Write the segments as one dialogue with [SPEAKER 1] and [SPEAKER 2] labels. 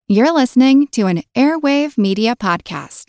[SPEAKER 1] You're listening to an Airwave Media Podcast.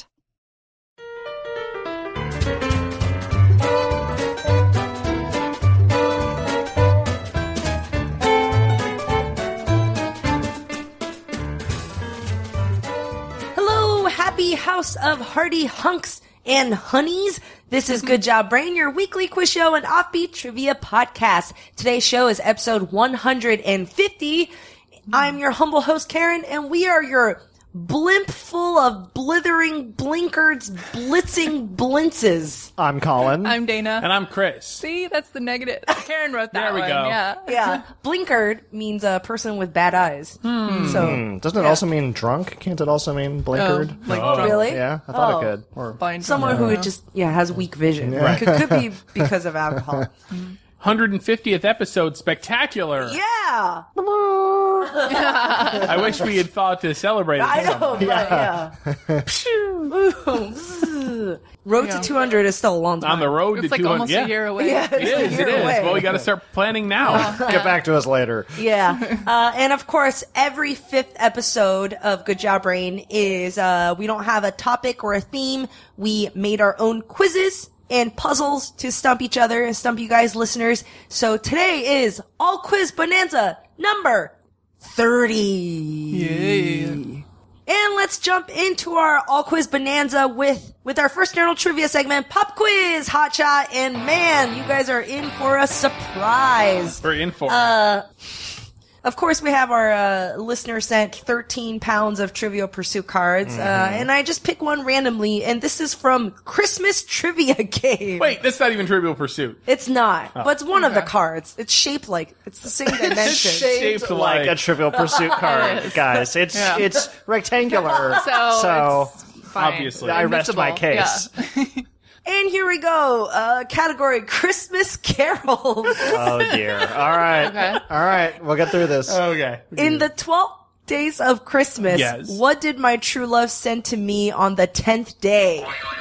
[SPEAKER 2] Hello, happy House of Hearty Hunks and Honeys. This is Good Job Brain, your weekly quiz show and offbeat trivia podcast. Today's show is episode 150. I'm your humble host, Karen, and we are your blimp full of blithering blinkards, blitzing blintzes.
[SPEAKER 3] I'm Colin.
[SPEAKER 4] I'm Dana.
[SPEAKER 5] And I'm Chris.
[SPEAKER 4] See, that's the negative. Karen wrote that
[SPEAKER 5] There we
[SPEAKER 4] one.
[SPEAKER 5] go.
[SPEAKER 4] Yeah.
[SPEAKER 2] Yeah, blinkard means a person with bad eyes. So,
[SPEAKER 3] Doesn't it also mean drunk? Can't it also mean blinkered?
[SPEAKER 4] Like
[SPEAKER 5] Oh.
[SPEAKER 4] drunk
[SPEAKER 2] really?
[SPEAKER 3] Yeah, I thought
[SPEAKER 2] Oh.
[SPEAKER 3] it could. Or
[SPEAKER 4] blind
[SPEAKER 2] Someone
[SPEAKER 4] drunk.
[SPEAKER 2] who just, has weak vision.
[SPEAKER 3] Yeah.
[SPEAKER 2] Could be because of alcohol.
[SPEAKER 5] 150th episode, spectacular.
[SPEAKER 2] Yeah!
[SPEAKER 5] I wish we had thought to celebrate it.
[SPEAKER 2] I know,
[SPEAKER 5] somehow.
[SPEAKER 2] but yeah. Road to 200 is still a long time.
[SPEAKER 5] On the road
[SPEAKER 4] It's
[SPEAKER 5] to
[SPEAKER 4] like
[SPEAKER 5] 200.
[SPEAKER 4] almost a year away.
[SPEAKER 2] Yeah,
[SPEAKER 5] It is, it is.
[SPEAKER 2] away.
[SPEAKER 5] Well, we got to start planning now.
[SPEAKER 3] get back to us later.
[SPEAKER 2] Yeah. And of course, every fifth episode of Good Job Brain is, we don't have a topic or a theme. We made our own quizzes and puzzles to stump each other and stump you guys listeners. So today is All Quiz Bonanza number 30.
[SPEAKER 4] Yay.
[SPEAKER 2] And let's jump into our All Quiz Bonanza with our first journal trivia segment, Pop Quiz, Hot Shot, and man, you guys are in for a surprise.
[SPEAKER 5] We're in for it.
[SPEAKER 2] Of course, we have our listener sent 13 pounds of Trivial Pursuit cards, and I just pick one randomly, and this is from Christmas Trivia Game.
[SPEAKER 5] Wait, that's not even Trivial Pursuit.
[SPEAKER 2] It's not, but it's one of the cards. It's shaped like, it's the same dimension.
[SPEAKER 5] Shaped
[SPEAKER 3] Like a Trivial Pursuit card,
[SPEAKER 4] is.
[SPEAKER 3] guys. It's rectangular.
[SPEAKER 4] So, it's fine.
[SPEAKER 5] Obviously.
[SPEAKER 3] I rest my case.
[SPEAKER 4] Yeah.
[SPEAKER 2] And here we go, category Christmas carols.
[SPEAKER 3] Oh dear. All right.
[SPEAKER 4] Okay.
[SPEAKER 3] All right. We'll get through this.
[SPEAKER 5] Okay.
[SPEAKER 2] In the 12 days of Christmas,
[SPEAKER 5] Yes.
[SPEAKER 2] what did my true love send to me on the 10th day?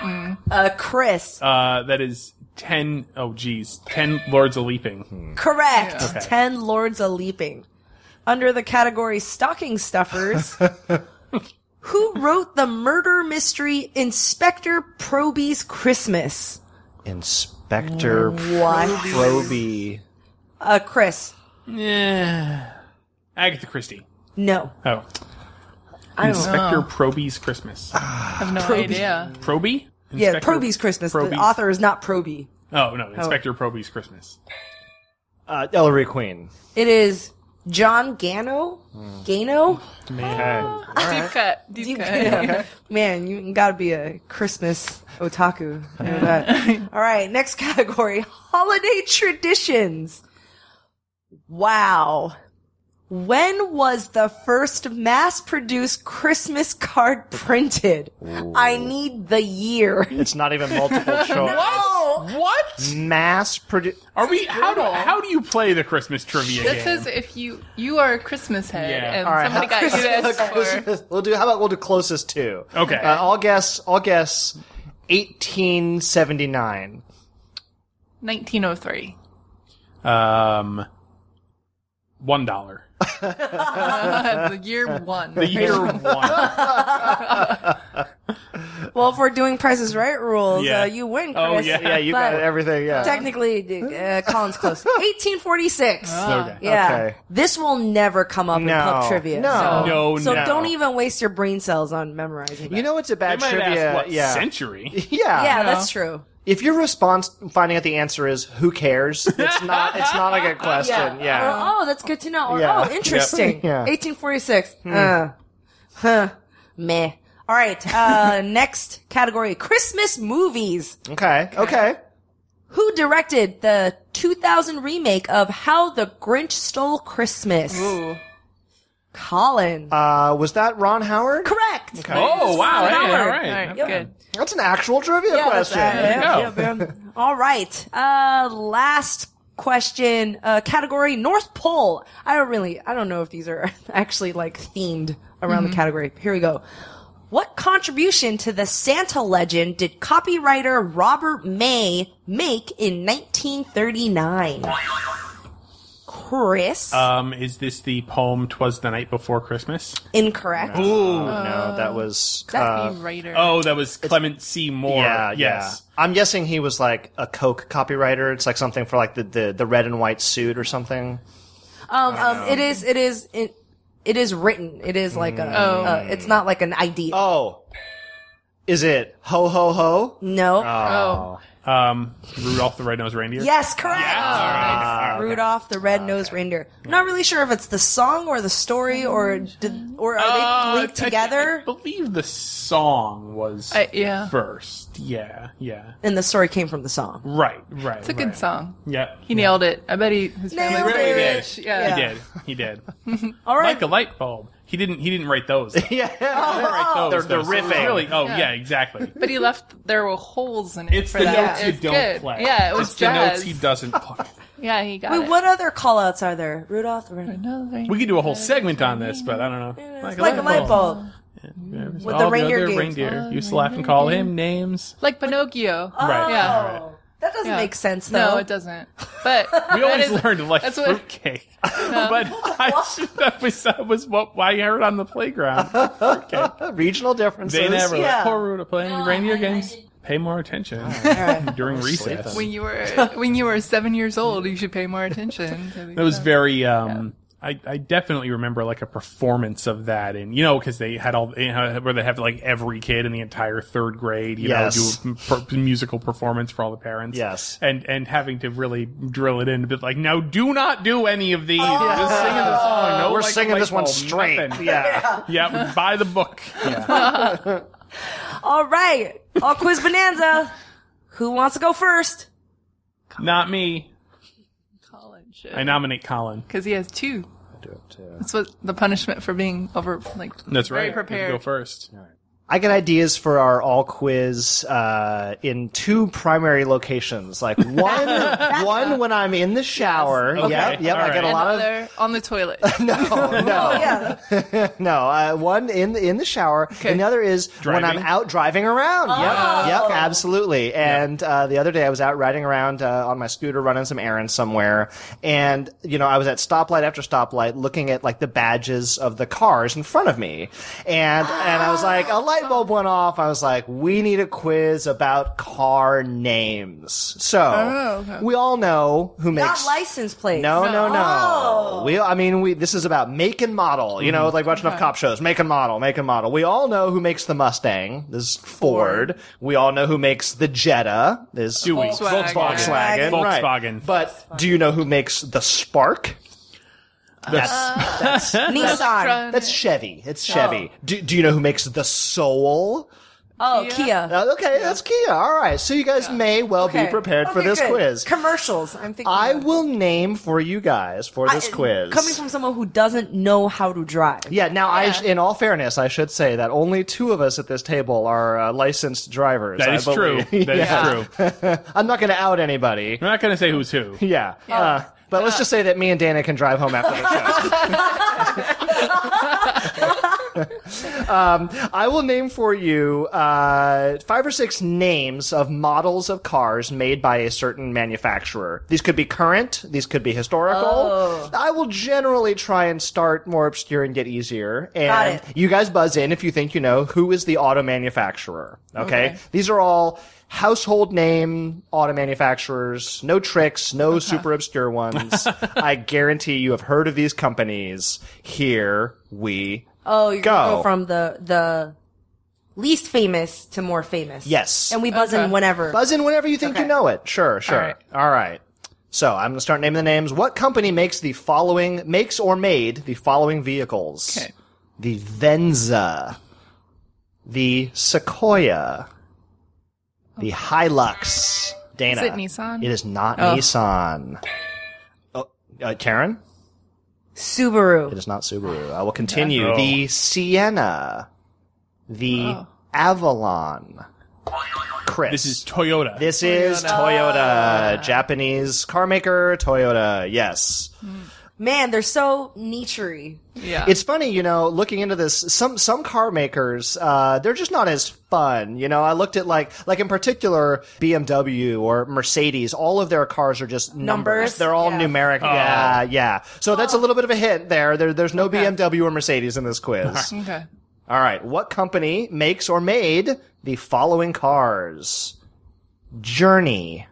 [SPEAKER 2] Chris.
[SPEAKER 5] That is 10 Lords a Leaping.
[SPEAKER 2] Correct.
[SPEAKER 5] Okay.
[SPEAKER 2] 10 Lords a Leaping. Under the category Stocking Stuffers, who wrote the murder mystery Inspector Proby's Christmas?
[SPEAKER 3] Inspector
[SPEAKER 2] What?
[SPEAKER 3] Proby.
[SPEAKER 2] Chris.
[SPEAKER 5] Yeah. Agatha Christie.
[SPEAKER 2] No.
[SPEAKER 5] Oh.
[SPEAKER 2] I don't know.
[SPEAKER 5] Inspector Proby's Christmas.
[SPEAKER 4] I have no idea.
[SPEAKER 5] Proby?
[SPEAKER 2] Yeah,
[SPEAKER 5] Inspector
[SPEAKER 2] Proby's Christmas. The
[SPEAKER 5] Proby's-
[SPEAKER 2] author is not Proby.
[SPEAKER 5] Oh, no. Inspector Proby's Christmas.
[SPEAKER 3] Ellery Queen.
[SPEAKER 2] It is John Gano? Gano?
[SPEAKER 3] Okay.
[SPEAKER 4] Deep cut. Deep cut.
[SPEAKER 2] Yeah. Man, you gotta be a Christmas otaku. I know that. All right, next category. Holiday traditions. Wow. When was the first mass-produced Christmas card printed? I need the year.
[SPEAKER 3] It's not even multiple choice.
[SPEAKER 5] What?
[SPEAKER 3] Mass produced.
[SPEAKER 5] Are we? How do you play the Christmas trivia
[SPEAKER 4] That
[SPEAKER 5] game?
[SPEAKER 4] says if you are a Christmas head
[SPEAKER 5] Yeah.
[SPEAKER 4] and
[SPEAKER 3] All right,
[SPEAKER 4] somebody got you this for
[SPEAKER 3] How about we'll do closest to?
[SPEAKER 5] Okay.
[SPEAKER 3] I'll guess 1879.
[SPEAKER 4] 1903.
[SPEAKER 5] $1.
[SPEAKER 4] The year one.
[SPEAKER 5] The year one.
[SPEAKER 2] Well, if we're doing Price is Right rules,
[SPEAKER 5] Yeah.
[SPEAKER 2] you win, Chris.
[SPEAKER 5] Oh, yeah.
[SPEAKER 3] Yeah, you got
[SPEAKER 2] But
[SPEAKER 3] everything. Yeah.
[SPEAKER 2] Technically, Colin's close. 1846.
[SPEAKER 5] Okay.
[SPEAKER 2] Yeah.
[SPEAKER 3] Okay.
[SPEAKER 2] This will never come up in
[SPEAKER 3] No.
[SPEAKER 2] pub trivia.
[SPEAKER 3] No.
[SPEAKER 2] So
[SPEAKER 5] No.
[SPEAKER 2] don't even waste your brain cells on memorizing that.
[SPEAKER 3] You know what's a
[SPEAKER 5] They
[SPEAKER 3] bad
[SPEAKER 5] might
[SPEAKER 3] trivia?
[SPEAKER 5] ask what
[SPEAKER 3] yeah.
[SPEAKER 5] century.
[SPEAKER 3] Yeah.
[SPEAKER 2] Yeah, that's true.
[SPEAKER 3] If your response finding out the answer is "Who cares?" It's not a good question. Yeah.
[SPEAKER 2] Or, oh, that's good to know. Or,
[SPEAKER 3] Yeah.
[SPEAKER 2] oh, interesting.
[SPEAKER 3] Yeah.
[SPEAKER 2] 1846. Meh. All right. Next category: Christmas movies.
[SPEAKER 3] Okay. Okay.
[SPEAKER 2] Who directed the 2000 remake of How the Grinch Stole Christmas?
[SPEAKER 4] Ooh.
[SPEAKER 2] Colin.
[SPEAKER 3] Was that Ron Howard?
[SPEAKER 2] Correct.
[SPEAKER 3] Okay.
[SPEAKER 5] Oh, wow.
[SPEAKER 2] Ron
[SPEAKER 5] Hey,
[SPEAKER 2] Howard.
[SPEAKER 5] all right.
[SPEAKER 4] All right,
[SPEAKER 2] Yep.
[SPEAKER 4] good.
[SPEAKER 3] That's an actual trivia question.
[SPEAKER 2] Yeah,
[SPEAKER 5] There you go.
[SPEAKER 2] All right. Last question. Category North Pole. I don't know if these are actually like themed around the category. Here we go. What contribution to the Santa legend did copywriter Robert May make in 1939? Chris.
[SPEAKER 5] Is this the poem "'Twas the Night Before Christmas"?
[SPEAKER 2] Incorrect.
[SPEAKER 3] Ooh, no, that was.
[SPEAKER 4] Copywriter.
[SPEAKER 5] Oh, that was Clement C. Moore.
[SPEAKER 3] Yeah,
[SPEAKER 5] yes.
[SPEAKER 3] yeah. I'm guessing he was like a Coke copywriter. It's like something for like the red and white suit or something.
[SPEAKER 2] It is written. It is like it's not like an idea.
[SPEAKER 3] Oh, is it ho ho ho?
[SPEAKER 2] No.
[SPEAKER 4] Oh.
[SPEAKER 5] Rudolph the Red-Nosed Reindeer.
[SPEAKER 2] Yes, correct.
[SPEAKER 5] Yeah.
[SPEAKER 2] Rudolph the Red-Nosed Reindeer. I'm not really sure if it's the song or the story or are they linked together?
[SPEAKER 5] I believe the song was
[SPEAKER 4] Yeah.
[SPEAKER 5] first. Yeah, yeah.
[SPEAKER 2] And the story came from the song.
[SPEAKER 5] Right.
[SPEAKER 4] It's a good song.
[SPEAKER 5] Yeah.
[SPEAKER 4] He nailed it. I bet his family
[SPEAKER 2] Nailed
[SPEAKER 4] was
[SPEAKER 2] it.
[SPEAKER 4] rich. Yeah.
[SPEAKER 5] He did.
[SPEAKER 2] All right.
[SPEAKER 5] Like a light bulb. He didn't write those. Though.
[SPEAKER 3] Yeah,
[SPEAKER 5] He didn't write those.
[SPEAKER 3] They're
[SPEAKER 5] though. So it was
[SPEAKER 3] riffing.
[SPEAKER 5] Really,
[SPEAKER 4] Yeah.
[SPEAKER 5] yeah, exactly.
[SPEAKER 4] But he left, there were holes in it
[SPEAKER 5] It's
[SPEAKER 4] for
[SPEAKER 5] the
[SPEAKER 4] that.
[SPEAKER 5] notes you
[SPEAKER 4] It's
[SPEAKER 5] don't
[SPEAKER 4] good.
[SPEAKER 5] play.
[SPEAKER 4] Yeah, it was
[SPEAKER 5] it's
[SPEAKER 4] jazz.
[SPEAKER 5] the notes he doesn't play.
[SPEAKER 4] Yeah, he got
[SPEAKER 2] Wait,
[SPEAKER 4] it.
[SPEAKER 2] what other call-outs are there? Rudolph the Red-Nosed
[SPEAKER 5] We could do a whole segment on this, but I don't know.
[SPEAKER 2] It's like a light bulb.
[SPEAKER 5] With
[SPEAKER 2] the reindeer games.
[SPEAKER 5] Reindeer used to laugh and call him names.
[SPEAKER 4] Like Pinocchio.
[SPEAKER 5] Right.
[SPEAKER 4] Yeah.
[SPEAKER 5] Right.
[SPEAKER 2] That doesn't
[SPEAKER 4] Yeah.
[SPEAKER 2] make sense, though.
[SPEAKER 4] No, it doesn't. But
[SPEAKER 5] We always learned like
[SPEAKER 4] that's what-
[SPEAKER 5] fruitcake, but that was what I heard on the playground. Fruitcake.
[SPEAKER 3] regional differences.
[SPEAKER 5] They never
[SPEAKER 2] Yeah.
[SPEAKER 5] let poor Ruda playing reindeer games. Pay more attention during recess.
[SPEAKER 4] when you were 7 years old, you should pay more attention. To
[SPEAKER 5] It was very. I definitely remember like a performance of that, and because they had where they have like every kid in the entire third grade,
[SPEAKER 3] Yes.
[SPEAKER 5] do a musical performance for all the parents.
[SPEAKER 3] Yes.
[SPEAKER 5] and having to really drill it in a bit, like, now do not do any of these. Just singing the song. No,
[SPEAKER 3] We're
[SPEAKER 5] like,
[SPEAKER 3] singing
[SPEAKER 5] light
[SPEAKER 3] this one
[SPEAKER 5] bulb,
[SPEAKER 3] straight.
[SPEAKER 5] nothing.
[SPEAKER 3] Yeah.
[SPEAKER 5] Yeah, buy the book. Yeah.
[SPEAKER 2] All right. All quiz bonanza. Who wants to go first?
[SPEAKER 5] Not me.
[SPEAKER 4] Colin
[SPEAKER 5] I nominate Colin.
[SPEAKER 4] because he has two.
[SPEAKER 3] Do it too.
[SPEAKER 4] That's what the punishment for being
[SPEAKER 5] That's
[SPEAKER 4] very
[SPEAKER 5] right.
[SPEAKER 4] prepared.
[SPEAKER 5] You go first.
[SPEAKER 3] I get ideas for our all quiz in two primary locations. Like one when I'm in the shower.
[SPEAKER 5] Okay.
[SPEAKER 3] Yep.
[SPEAKER 5] All
[SPEAKER 3] I get a
[SPEAKER 5] right.
[SPEAKER 3] lot of
[SPEAKER 4] Another on the toilet.
[SPEAKER 2] Yeah.
[SPEAKER 3] no. One in the shower, and the other is when I'm
[SPEAKER 5] Driving?
[SPEAKER 3] out driving around. Yep, absolutely. And the other day I was out riding around on my scooter, running some errands somewhere, and I was at stoplight after stoplight, looking at like the badges of the cars in front of me, and I was like, a light bulb went off. I was like, we need a quiz about car names. So we all know who makes
[SPEAKER 2] Not license plates.
[SPEAKER 3] No.
[SPEAKER 2] Oh.
[SPEAKER 3] This is about make and model. Like watching enough cop shows. Make and model. We all know who makes the Mustang. This is Ford. We all know who makes the Jetta. This is
[SPEAKER 5] Dewey.
[SPEAKER 4] Volkswagen.
[SPEAKER 3] Volkswagen. Right.
[SPEAKER 5] Volkswagen.
[SPEAKER 3] But do you know who makes the Spark? That's
[SPEAKER 2] Nissan.
[SPEAKER 3] that's Chevy. It's Chevy. Do you know who makes the Soul?
[SPEAKER 2] Oh, Kia.
[SPEAKER 3] Okay, that's Kia. All right. So you guys may well be prepared for this
[SPEAKER 2] good.
[SPEAKER 3] quiz.
[SPEAKER 2] Commercials. I'm thinking.
[SPEAKER 3] I will name for you guys for this quiz.
[SPEAKER 2] Coming from someone who doesn't know how to drive.
[SPEAKER 3] Yeah, now in all fairness, I should say that only two of us at this table are licensed drivers.
[SPEAKER 5] That is true. That is true.
[SPEAKER 3] I'm not going to out anybody.
[SPEAKER 5] I'm not going to say who's who.
[SPEAKER 3] Yeah. But let's just say that me and Dana can drive home after the show. I will name for you 5 or 6 names of models of cars made by a certain manufacturer. These could be current. These could be historical. I will generally try and start more obscure and get easier. And
[SPEAKER 2] Got it.
[SPEAKER 3] you guys buzz in if you think you know who is the auto manufacturer. Okay? These are all household name auto manufacturers. No tricks, no super obscure ones. I guarantee you have heard of these companies. Here we
[SPEAKER 2] Oh, you're gonna
[SPEAKER 3] Go.
[SPEAKER 2] go from the least famous to more famous.
[SPEAKER 3] Yes.
[SPEAKER 2] And we buzz in whenever.
[SPEAKER 3] Buzz in whenever you think you know it. Sure. All right. So I'm going to start naming the names. What company makes or made the following vehicles?
[SPEAKER 4] Okay.
[SPEAKER 3] The Venza, the Sequoia, the Hilux. Dana.
[SPEAKER 4] Is it Nissan?
[SPEAKER 3] It is not Nissan. Oh, Karen?
[SPEAKER 2] Subaru.
[SPEAKER 3] It is not Subaru. I will continue.
[SPEAKER 5] Oh.
[SPEAKER 3] The Sienna, the Avalon. Chris.
[SPEAKER 5] This is Toyota.
[SPEAKER 3] This is Toyota. Japanese car maker, Toyota. Yes.
[SPEAKER 2] Man, they're so niche-y.
[SPEAKER 4] Yeah.
[SPEAKER 3] It's funny, looking into this, some car makers, they're just not as fun. I looked at like in particular BMW or Mercedes, all of their cars are just numbers. They're all numeric. Yeah. So that's a little bit of a hint there. There's no BMW or Mercedes in this quiz.
[SPEAKER 4] Okay.
[SPEAKER 3] All right. What company makes or made the following cars? Journey.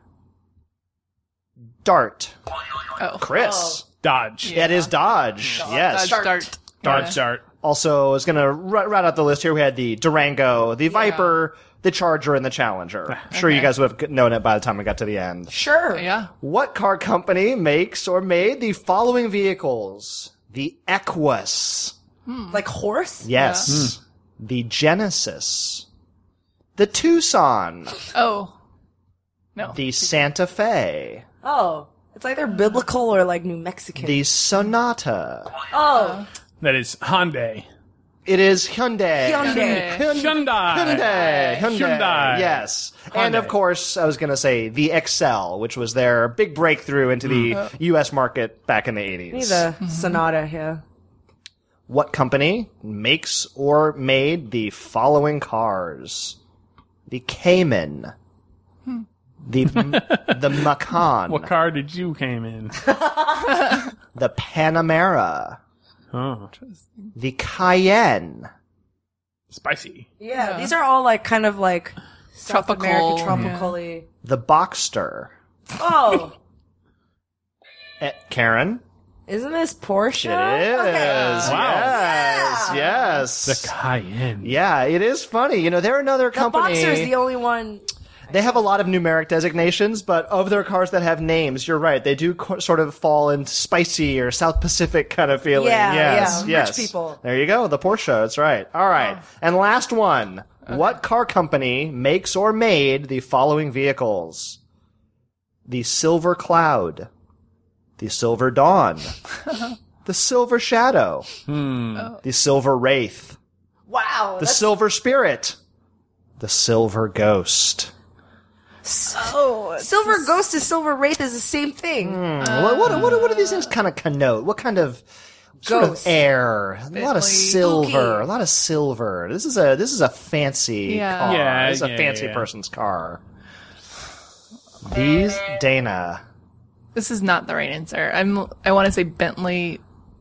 [SPEAKER 3] Dart.
[SPEAKER 4] Oh.
[SPEAKER 3] Chris.
[SPEAKER 5] Dodge.
[SPEAKER 3] Yeah, it is Dodge. Yes.
[SPEAKER 4] Dart.
[SPEAKER 5] Dart.
[SPEAKER 3] Also, I was going to write out the list here. We had the Durango, the Viper, the Charger, and the Challenger. I'm sure you guys would have known it by the time we got to the end.
[SPEAKER 2] Sure.
[SPEAKER 4] Yeah.
[SPEAKER 3] What car company makes or made the following vehicles? The Equus.
[SPEAKER 2] Like horse?
[SPEAKER 3] Yes. The Genesis. The Tucson.
[SPEAKER 4] Oh. No.
[SPEAKER 3] The Santa Fe.
[SPEAKER 2] Oh. It's either biblical or like New Mexican.
[SPEAKER 3] The Sonata.
[SPEAKER 2] Oh.
[SPEAKER 5] That is Hyundai.
[SPEAKER 3] It is Hyundai.
[SPEAKER 5] Hyundai.
[SPEAKER 3] Hyundai. Yes. And of
[SPEAKER 5] Hyundai.
[SPEAKER 3] course, I was going to say the Excel, which was their big breakthrough into the U.S. market back in the 80s.
[SPEAKER 2] Maybe the Sonata, yeah.
[SPEAKER 3] What company makes or made the following cars? The Cayman. The Macan.
[SPEAKER 5] What car did you came in?
[SPEAKER 3] The Panamera.
[SPEAKER 5] Oh,
[SPEAKER 3] The Cayenne.
[SPEAKER 5] spicy.
[SPEAKER 2] Yeah, these are all like kind of like South
[SPEAKER 4] Tropical,
[SPEAKER 2] American, tropical-y.
[SPEAKER 3] The Boxster.
[SPEAKER 2] Oh,
[SPEAKER 3] Karen?
[SPEAKER 2] isn't this Porsche?
[SPEAKER 3] It is.
[SPEAKER 2] Okay.
[SPEAKER 3] Wow. Yes.
[SPEAKER 5] The Cayenne.
[SPEAKER 3] Yeah, it is funny. They're another
[SPEAKER 2] The
[SPEAKER 3] company.
[SPEAKER 2] Boxer's the only one.
[SPEAKER 3] They have a lot of numeric designations, but of their cars that have names, you're right. They do sort of fall into spicy or South Pacific kind of feeling.
[SPEAKER 2] Yeah,
[SPEAKER 3] yes,
[SPEAKER 2] rich
[SPEAKER 3] yes.
[SPEAKER 2] people.
[SPEAKER 3] There you go. The Porsche. That's right. All right. And last one. Okay. What car company makes or made the following vehicles? The Silver Cloud. The Silver Dawn. The Silver Shadow. The Silver Wraith.
[SPEAKER 2] Wow.
[SPEAKER 3] The Silver Spirit. The Silver Ghost.
[SPEAKER 2] Silver Ghost to Silver Wraith is the same thing.
[SPEAKER 3] What do these things kind of connote? What kind of sort of
[SPEAKER 2] Ghost.
[SPEAKER 3] air? A lot of silver.
[SPEAKER 2] Spooky.
[SPEAKER 3] A lot of silver. This is a fancy car.
[SPEAKER 5] Yeah,
[SPEAKER 3] This is a fancy
[SPEAKER 5] yeah.
[SPEAKER 3] person's car. These Dana.
[SPEAKER 4] This is not the right answer. I want to say Bentley.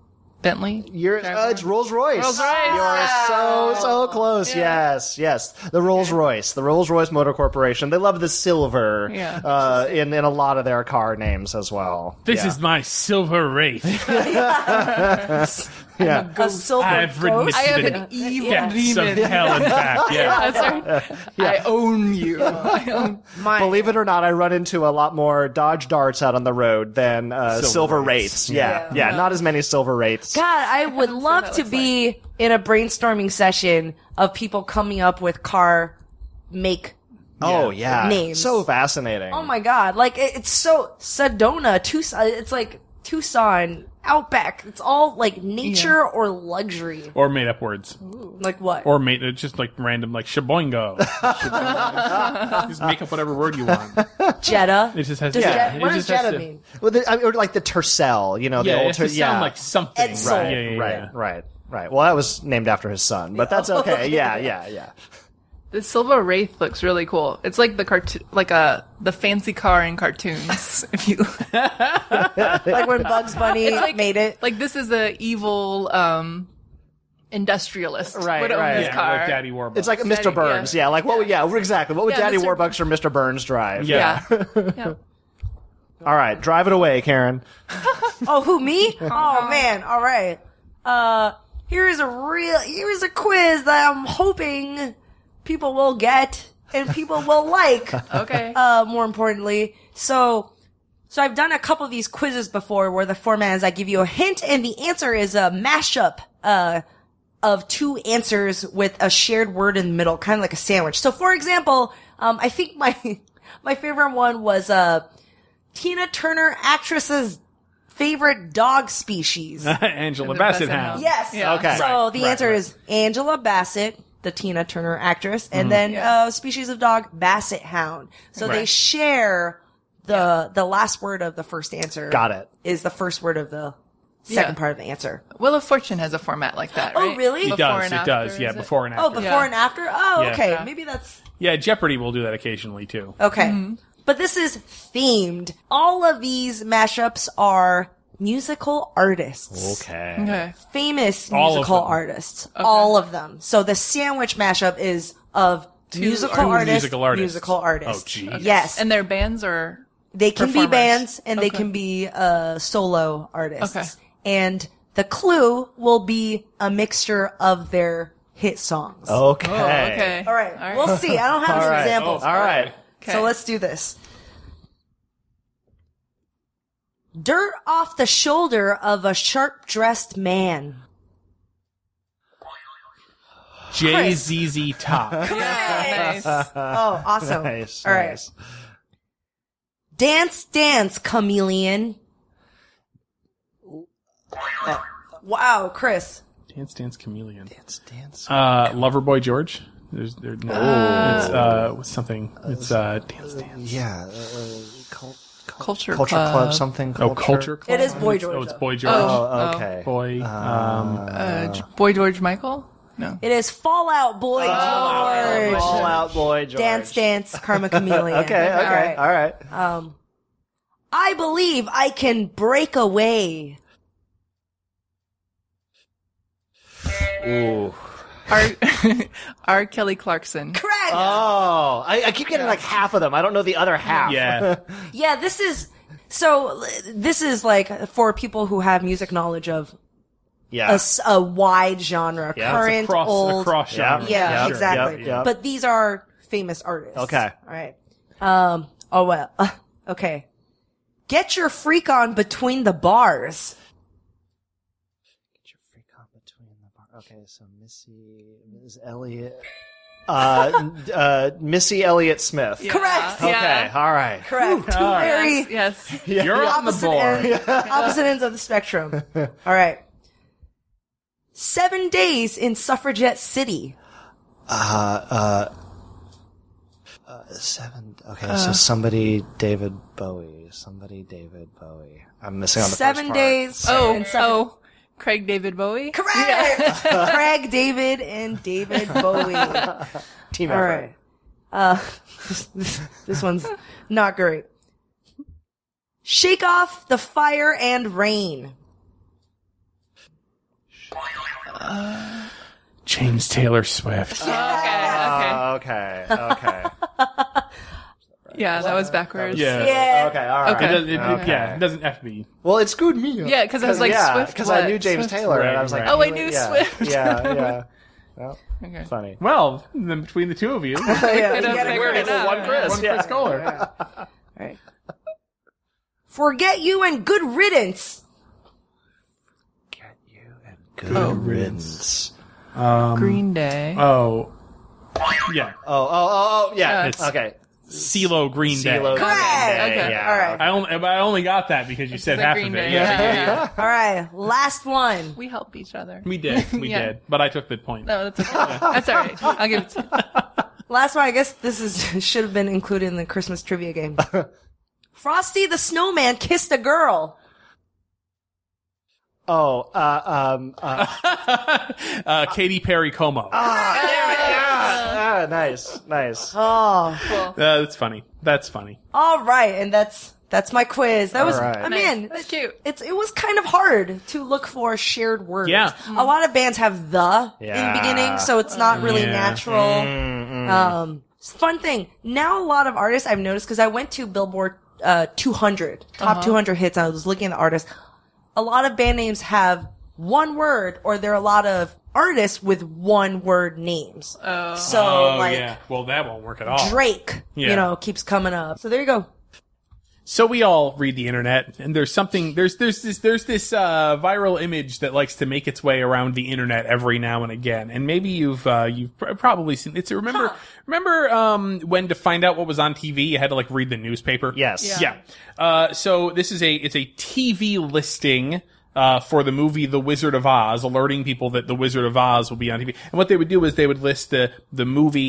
[SPEAKER 3] It's Rolls Royce.
[SPEAKER 4] Rolls-Royce.
[SPEAKER 3] You're so close.
[SPEAKER 4] Yeah.
[SPEAKER 3] Yes. The Rolls Royce. The Rolls Royce Motor Corporation. They love the silver in a lot of their car names as well.
[SPEAKER 5] This is my Silver Wraith.
[SPEAKER 3] Yeah.
[SPEAKER 2] A silver
[SPEAKER 5] I've ridden
[SPEAKER 2] ghost.
[SPEAKER 5] this
[SPEAKER 4] I have
[SPEAKER 5] to
[SPEAKER 4] an
[SPEAKER 5] the
[SPEAKER 4] evil
[SPEAKER 5] depths of
[SPEAKER 4] demon.
[SPEAKER 5] hell and back. Yeah.
[SPEAKER 4] That's right. I own you. I own
[SPEAKER 3] Believe it or not, I run into a lot more Dodge Darts out on the road than silver
[SPEAKER 5] Wraiths.
[SPEAKER 3] Wraiths. Yeah, not as many silver Wraiths.
[SPEAKER 2] God, I would love to be in a brainstorming session of people coming up with car make.
[SPEAKER 3] Oh yeah,
[SPEAKER 2] Names.
[SPEAKER 3] so fascinating.
[SPEAKER 2] Oh my God. Like, it's so Sedona, Tucson. It's like Tucson, Outback. It's all like nature or luxury.
[SPEAKER 5] Or made up words.
[SPEAKER 2] Like what?
[SPEAKER 5] Or made it's just like random, like shaboingo. Just make up whatever word you want.
[SPEAKER 2] Jetta.
[SPEAKER 5] It just has
[SPEAKER 2] Does
[SPEAKER 5] yeah.
[SPEAKER 2] Jet-
[SPEAKER 5] it
[SPEAKER 2] what does
[SPEAKER 5] just has
[SPEAKER 2] Jetta
[SPEAKER 5] to-
[SPEAKER 2] mean?
[SPEAKER 3] Well, or like the Tercel, the
[SPEAKER 5] Yeah,
[SPEAKER 3] old
[SPEAKER 5] it has to sound
[SPEAKER 3] yeah.
[SPEAKER 5] like something.
[SPEAKER 2] Edsel.
[SPEAKER 5] Right. Yeah.
[SPEAKER 3] Right. Well, that was named after his son, but that's okay. Yeah.
[SPEAKER 4] The Silver Wraith looks really cool. It's like the cartoon, the fancy car in cartoons. If you
[SPEAKER 2] Like when Bugs Bunny made it.
[SPEAKER 4] like, this is a evil industrialist
[SPEAKER 3] Right,
[SPEAKER 4] would own
[SPEAKER 3] right.
[SPEAKER 4] this
[SPEAKER 5] Yeah,
[SPEAKER 4] car.
[SPEAKER 5] like Daddy Warbucks.
[SPEAKER 3] It's like Mr. Burns. Yeah, like what? Exactly. What would
[SPEAKER 4] Yeah,
[SPEAKER 3] Daddy
[SPEAKER 4] Mr.
[SPEAKER 3] Warbucks or Mr. Burns drive?
[SPEAKER 5] Yeah.
[SPEAKER 4] Yeah.
[SPEAKER 3] All right, drive it away, Karen.
[SPEAKER 2] Oh, who, me? Oh, man. All right. Here's a quiz that I'm hoping people will get and people will like.
[SPEAKER 4] Okay.
[SPEAKER 2] More importantly. So I've done a couple of these quizzes before where the format is I give you a hint and the answer is a mashup, of two answers with a shared word in the middle, kind of like a sandwich. So for example, I think my favorite one was, Tina Turner actress's favorite dog species.
[SPEAKER 5] Angela
[SPEAKER 4] The
[SPEAKER 5] Bassett
[SPEAKER 4] Bassett
[SPEAKER 5] Hound.
[SPEAKER 4] Hound.
[SPEAKER 2] Yes.
[SPEAKER 4] Yeah.
[SPEAKER 3] Okay.
[SPEAKER 2] So the
[SPEAKER 3] Right,
[SPEAKER 2] answer
[SPEAKER 3] right.
[SPEAKER 2] is Angela Bassett, the Tina Turner actress, and then species of dog Basset Hound. So they
[SPEAKER 3] Right.
[SPEAKER 2] share the last word of the first answer.
[SPEAKER 3] Got it.
[SPEAKER 2] Is the first word of the second part of the answer.
[SPEAKER 4] Wheel of Fortune has a format like that,
[SPEAKER 2] Oh,
[SPEAKER 4] right?
[SPEAKER 2] really?
[SPEAKER 5] It
[SPEAKER 4] Before
[SPEAKER 5] does.
[SPEAKER 4] and
[SPEAKER 5] It
[SPEAKER 4] after,
[SPEAKER 5] does. Yeah,
[SPEAKER 4] is it?
[SPEAKER 5] before and after.
[SPEAKER 2] Oh, before
[SPEAKER 4] Yeah.
[SPEAKER 2] and after? Oh,
[SPEAKER 5] Yeah.
[SPEAKER 2] okay.
[SPEAKER 4] Yeah.
[SPEAKER 2] Maybe that's...
[SPEAKER 5] Yeah, Jeopardy will do that occasionally too.
[SPEAKER 2] Okay. But this is themed. All of these mashups are musical artists.
[SPEAKER 3] Okay.
[SPEAKER 4] Okay.
[SPEAKER 2] Famous
[SPEAKER 5] All of
[SPEAKER 2] musical
[SPEAKER 5] them.
[SPEAKER 2] artists. All of them. So the sandwich mashup is of musical artists.
[SPEAKER 5] musical artists.
[SPEAKER 2] artists.
[SPEAKER 5] Oh, gee.
[SPEAKER 2] Yes.
[SPEAKER 4] And their bands or
[SPEAKER 2] They can be
[SPEAKER 4] performers?
[SPEAKER 2] bands and they
[SPEAKER 4] Okay.
[SPEAKER 2] can be solo artists.
[SPEAKER 4] Okay.
[SPEAKER 2] And the clue will be a mixture of their hit songs.
[SPEAKER 3] Okay.
[SPEAKER 4] Oh, okay.
[SPEAKER 2] All right. We'll see. I don't have
[SPEAKER 3] All
[SPEAKER 2] any
[SPEAKER 3] right.
[SPEAKER 2] examples.
[SPEAKER 3] All right.
[SPEAKER 4] Okay.
[SPEAKER 2] So let's do this. Dirt off the shoulder of a sharp-dressed man.
[SPEAKER 5] JZZ Top.
[SPEAKER 4] Yeah, nice.
[SPEAKER 2] Oh, awesome.
[SPEAKER 3] Nice.
[SPEAKER 2] All right.
[SPEAKER 3] Nice.
[SPEAKER 2] Dance, dance, chameleon. Wow, Chris.
[SPEAKER 5] Dance Dance Chameleon.
[SPEAKER 3] Dance.
[SPEAKER 5] Loverboy George. There's no. It's something. It's Dance Dance.
[SPEAKER 3] Yeah.
[SPEAKER 4] Culture
[SPEAKER 3] Culture Club. Something.
[SPEAKER 5] Oh, Culture Club.
[SPEAKER 2] It is Boy George,
[SPEAKER 5] Oh, it's
[SPEAKER 2] though.
[SPEAKER 5] Boy George.
[SPEAKER 3] Oh, okay.
[SPEAKER 5] Boy.
[SPEAKER 4] Boy George Michael? No.
[SPEAKER 2] It is Fallout Boy George.
[SPEAKER 3] All Out Boy George.
[SPEAKER 2] Dance, dance, Karma Chameleon.
[SPEAKER 3] Okay. Okay. All right.
[SPEAKER 2] I believe I can break away.
[SPEAKER 3] Ooh.
[SPEAKER 4] R. Kelly Clarkson.
[SPEAKER 2] Correct.
[SPEAKER 3] Oh, I keep getting like half of them. I don't know the other half.
[SPEAKER 5] Yeah.
[SPEAKER 2] Yeah, this is like for people who have music knowledge of
[SPEAKER 3] Yeah.
[SPEAKER 2] a wide genre,
[SPEAKER 3] Yeah,
[SPEAKER 2] current, old.
[SPEAKER 5] across genre.
[SPEAKER 2] Yeah,
[SPEAKER 3] Yep,
[SPEAKER 2] exactly.
[SPEAKER 3] yep, yep.
[SPEAKER 2] But these are famous artists.
[SPEAKER 3] Okay.
[SPEAKER 2] All right. Oh well. Okay. Get your freak on between the bars.
[SPEAKER 3] Get your freak on between the bar. Okay, so Miss Elliott. Missy Elliott Smith.
[SPEAKER 2] Correct.
[SPEAKER 3] Okay.
[SPEAKER 4] Yeah.
[SPEAKER 3] All right.
[SPEAKER 2] Correct. Two very
[SPEAKER 4] Yes.
[SPEAKER 5] You're on the
[SPEAKER 2] opposite
[SPEAKER 5] board.
[SPEAKER 2] opposite ends of the spectrum. All right. 7 days in Suffragette City.
[SPEAKER 3] 7. Okay, so somebody David Bowie. I'm missing on the
[SPEAKER 2] 7
[SPEAKER 3] first part.
[SPEAKER 2] days. in
[SPEAKER 4] Craig David Bowie?
[SPEAKER 2] Correct. Craig David and David Bowie.
[SPEAKER 3] Team
[SPEAKER 2] All
[SPEAKER 3] effort.
[SPEAKER 2] right. This one's not great. Shake off the fire and rain.
[SPEAKER 5] James Taylor Swift.
[SPEAKER 4] Okay.
[SPEAKER 3] Okay.
[SPEAKER 4] Yeah, that was backwards.
[SPEAKER 5] Yeah.
[SPEAKER 2] Yeah.
[SPEAKER 3] Okay. All right.
[SPEAKER 4] Okay.
[SPEAKER 5] Yeah, it doesn't have to be.
[SPEAKER 3] Well, it screwed me.
[SPEAKER 4] Yeah, because I was like, Swift.
[SPEAKER 3] because I
[SPEAKER 4] what?
[SPEAKER 3] knew James
[SPEAKER 4] Swift.
[SPEAKER 3] Taylor, and I
[SPEAKER 5] Right,
[SPEAKER 3] was like,
[SPEAKER 5] right.
[SPEAKER 4] Oh, I knew
[SPEAKER 3] yeah,
[SPEAKER 4] Swift.
[SPEAKER 3] Yeah. Well,
[SPEAKER 4] Okay.
[SPEAKER 3] funny.
[SPEAKER 5] Well, then between the two of you,
[SPEAKER 4] Could have figured it out.
[SPEAKER 5] one Chris Kohler.
[SPEAKER 2] All right. Forget you and good riddance.
[SPEAKER 3] Get you and good riddance.
[SPEAKER 4] Green Day.
[SPEAKER 5] Oh, yeah.
[SPEAKER 3] Oh, yeah.
[SPEAKER 5] It's-
[SPEAKER 3] Okay.
[SPEAKER 5] CeeLo Green Day.
[SPEAKER 3] CeeLo
[SPEAKER 2] Correct.
[SPEAKER 3] Green Day,
[SPEAKER 2] Okay.
[SPEAKER 3] yeah.
[SPEAKER 2] All right.
[SPEAKER 5] I only got that because you said
[SPEAKER 4] It's a
[SPEAKER 5] half
[SPEAKER 4] Green
[SPEAKER 5] of it.
[SPEAKER 4] Day.
[SPEAKER 5] Yeah.
[SPEAKER 2] All right. Last one.
[SPEAKER 4] We help each other.
[SPEAKER 5] We did. We
[SPEAKER 4] Yeah.
[SPEAKER 5] did. But I took the point.
[SPEAKER 4] No, that's okay. That's all right. I'll give it to you.
[SPEAKER 2] Last one. I guess this should have been included in the Christmas trivia game. Frosty the Snowman kissed a girl.
[SPEAKER 3] Oh,
[SPEAKER 5] Katy Perry Como.
[SPEAKER 3] nice.
[SPEAKER 2] Oh.
[SPEAKER 5] That's funny. That's funny.
[SPEAKER 2] All right. And that's my quiz. That was,
[SPEAKER 3] right.
[SPEAKER 2] I mean,
[SPEAKER 4] That's cute.
[SPEAKER 2] it was kind of hard to look for shared words.
[SPEAKER 5] Yeah.
[SPEAKER 2] A lot of bands have the
[SPEAKER 3] Yeah.
[SPEAKER 2] in beginning, so it's not really
[SPEAKER 5] Yeah.
[SPEAKER 2] natural. It's a fun thing. Now a lot of artists I've noticed, because I went to Billboard 200, top 200 hits, I was looking at the artists. A lot of band names have one word, or there are a lot of artists with one word names. So like
[SPEAKER 5] yeah. Well, that won't work at all.
[SPEAKER 2] Drake,
[SPEAKER 5] Yeah.
[SPEAKER 2] keeps coming up. So there you go.
[SPEAKER 5] So we all read the internet, and there's this viral image that likes to make its way around the internet every now and again. And maybe you've probably seen it. Remember when to find out what was on TV, you had to like read the newspaper?
[SPEAKER 3] Yes.
[SPEAKER 5] Yeah. So this is it's a TV listing for the movie The Wizard of Oz, alerting people that The Wizard of Oz will be on TV. And what they would do is they would list the movie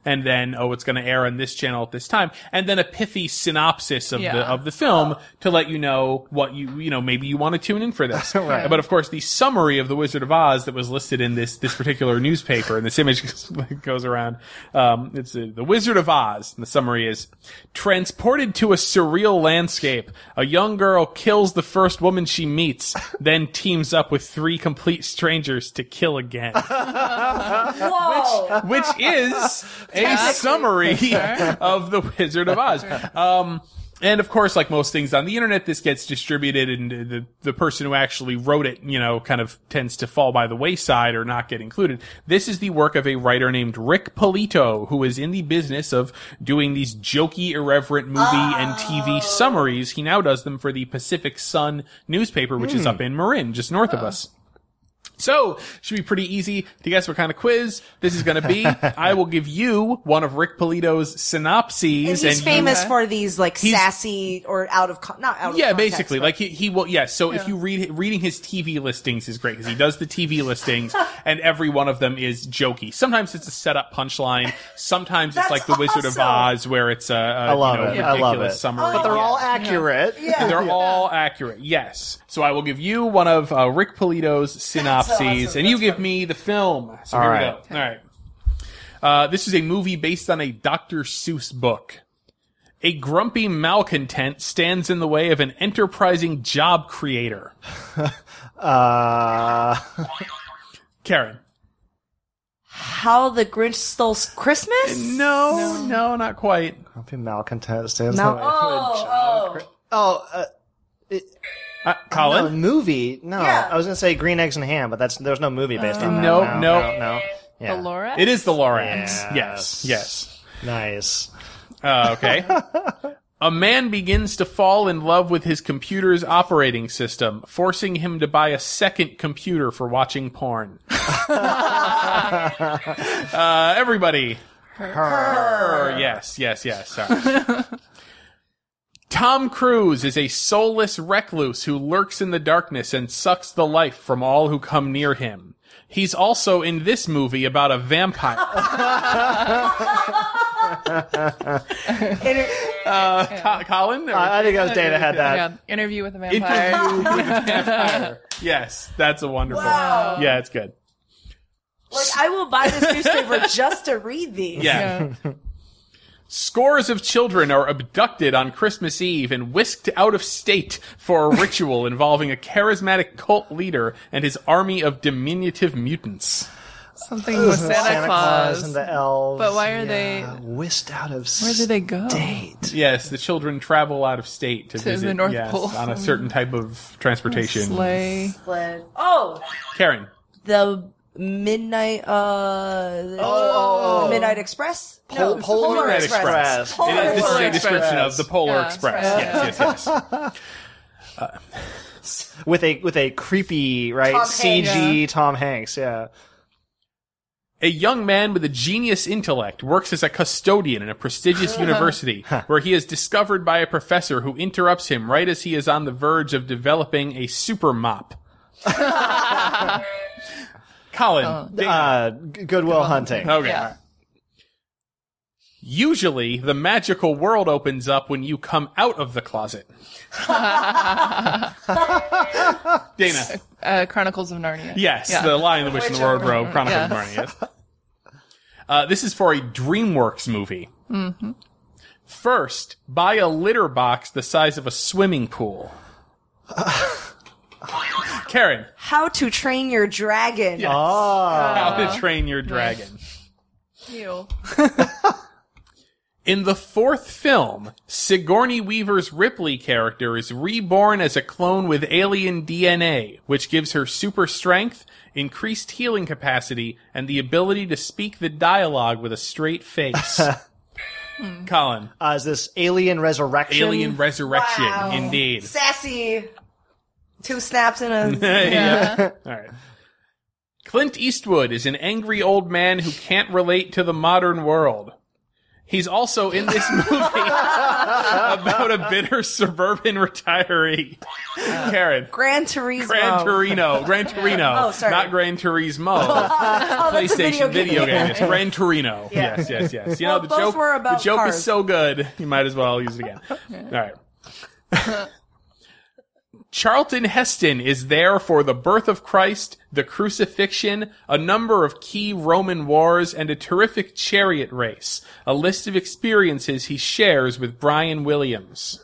[SPEAKER 5] and then, it's going to air on this channel at this time, and then a pithy synopsis of the film to let you know what maybe you want to tune in for this.
[SPEAKER 3] Right.
[SPEAKER 5] But of course, the summary of The Wizard of Oz that was listed in this particular newspaper, and this image goes around, it's The Wizard of Oz, and the summary is, transported to a surreal landscape, a young girl kills the first woman she meets, then teams up with 3 complete strangers to kill again.
[SPEAKER 2] Whoa!
[SPEAKER 5] Which is a summary of The Wizard of Oz. And of course, like most things on the internet, this gets distributed, and the person who actually wrote it, kind of tends to fall by the wayside or not get included. This is the work of a writer named Rick Polito, who is in the business of doing these jokey, irreverent movie and TV summaries. He now does them for the Pacific Sun newspaper, which is up in Marin, just north of us. So, should be pretty easy to guess what kind of quiz this is going to be. I will give you one of Rick Polito's synopses.
[SPEAKER 2] And he's famous for these, sassy or not out of context.
[SPEAKER 5] Basically. Like, he will, yes. So, if you reading his TV listings is great, because he does the TV listings, and every one of them is jokey. Sometimes it's a setup punchline. Sometimes it's like The Wizard of Oz, where it's a ridiculous summary.
[SPEAKER 3] But they're all accurate.
[SPEAKER 2] Yeah.
[SPEAKER 5] They're all accurate, yes. So I will give you one of Rick Polito's synopses, and you give me the film. So here we go. All right. This is a movie based on a Dr. Seuss book. A grumpy malcontent stands in the way of an enterprising job creator. Karen.
[SPEAKER 2] How the Grinch Stole Christmas?
[SPEAKER 5] No, not quite.
[SPEAKER 3] Grumpy malcontent stands in the way of
[SPEAKER 5] Colin?
[SPEAKER 3] No, movie? No.
[SPEAKER 2] Yeah.
[SPEAKER 3] I was going to say Green Eggs and Ham, but there's no movie based on that.
[SPEAKER 5] No.
[SPEAKER 3] Yeah.
[SPEAKER 4] The Lorax?
[SPEAKER 5] It is the Lorax. Yes.
[SPEAKER 3] Nice.
[SPEAKER 5] Okay. A man begins to fall in love with his computer's operating system, forcing him to buy a second computer for watching porn. Everybody. Her. Yes. Sorry. Tom Cruise is a soulless recluse who lurks in the darkness and sucks the life from all who come near him. He's also in this movie about a vampire. Colin?
[SPEAKER 3] I think that was Dana had that.
[SPEAKER 4] Yeah. Interview with a Vampire.
[SPEAKER 5] Yes, that's a wonderful.
[SPEAKER 2] Wow.
[SPEAKER 5] Yeah, it's good.
[SPEAKER 2] I will buy this newspaper just to read these.
[SPEAKER 5] Yeah. Scores of children are abducted on Christmas Eve and whisked out of state for a ritual involving a charismatic cult leader and his army of diminutive mutants.
[SPEAKER 4] Something with Santa Claus.
[SPEAKER 3] And the elves.
[SPEAKER 4] But why are they
[SPEAKER 3] whisked out of
[SPEAKER 4] Where do they go?
[SPEAKER 3] state?
[SPEAKER 5] Yes, the children travel out of state to visit
[SPEAKER 4] the North Pole.
[SPEAKER 5] on a certain type of transportation.
[SPEAKER 4] Sleigh.
[SPEAKER 2] Sled. Oh,
[SPEAKER 5] Karen.
[SPEAKER 2] the Midnight, Midnight Express? No,
[SPEAKER 3] Polar Express.
[SPEAKER 2] Polar
[SPEAKER 5] This is a
[SPEAKER 2] Express.
[SPEAKER 5] description of the Polar Express.
[SPEAKER 4] Express.
[SPEAKER 5] Yes.
[SPEAKER 3] With a creepy, right,
[SPEAKER 2] Tom
[SPEAKER 3] CG
[SPEAKER 2] Hanks.
[SPEAKER 3] Tom Hanks, yeah.
[SPEAKER 5] A young man with a genius intellect works as a custodian in a prestigious university, where he is discovered by a professor who interrupts him right as he is on the verge of developing a super mop. Colin.
[SPEAKER 3] Goodwill Hunting.
[SPEAKER 5] Okay.
[SPEAKER 4] Yeah.
[SPEAKER 5] Usually, the magical world opens up when you come out of the closet. Dana.
[SPEAKER 4] Chronicles of Narnia.
[SPEAKER 5] Yes,
[SPEAKER 4] Yeah.
[SPEAKER 5] The Lion, the Witch, and the Wardrobe, Chronicles of Narnia. Yes. This is for a DreamWorks movie. Mm-hmm. First, buy a litter box the size of a swimming pool. Karen.
[SPEAKER 2] How to Train Your Dragon.
[SPEAKER 5] Yes. How to Train Your Dragon.
[SPEAKER 4] Ew.
[SPEAKER 5] In the fourth film, Sigourney Weaver's Ripley character is reborn as a clone with alien DNA, which gives her super strength, increased healing capacity, and the ability to speak the dialogue with a straight face. Colin.
[SPEAKER 3] Is this Alien Resurrection?
[SPEAKER 5] Alien Resurrection,
[SPEAKER 2] Wow.
[SPEAKER 5] indeed.
[SPEAKER 2] Sassy. 2 snaps in a...
[SPEAKER 5] Yeah. All right. Clint Eastwood is an angry old man who can't relate to the modern world. He's also in this movie about a bitter suburban retiree. Karen.
[SPEAKER 2] Gran Turismo.
[SPEAKER 5] Gran Torino.
[SPEAKER 2] Oh, sorry.
[SPEAKER 5] Not Gran Turismo.
[SPEAKER 2] That's a
[SPEAKER 5] PlayStation video game.
[SPEAKER 2] game.
[SPEAKER 5] It's Gran Torino.
[SPEAKER 2] Yeah.
[SPEAKER 5] Yes. You
[SPEAKER 2] Well,
[SPEAKER 5] know,
[SPEAKER 2] both were about
[SPEAKER 5] the joke
[SPEAKER 2] cars.
[SPEAKER 5] is so good, you might as well use it again. All right. Charlton Heston is there for the birth of Christ, the crucifixion, a number of key Roman wars, and a terrific chariot race. A list of experiences he shares with Brian Williams.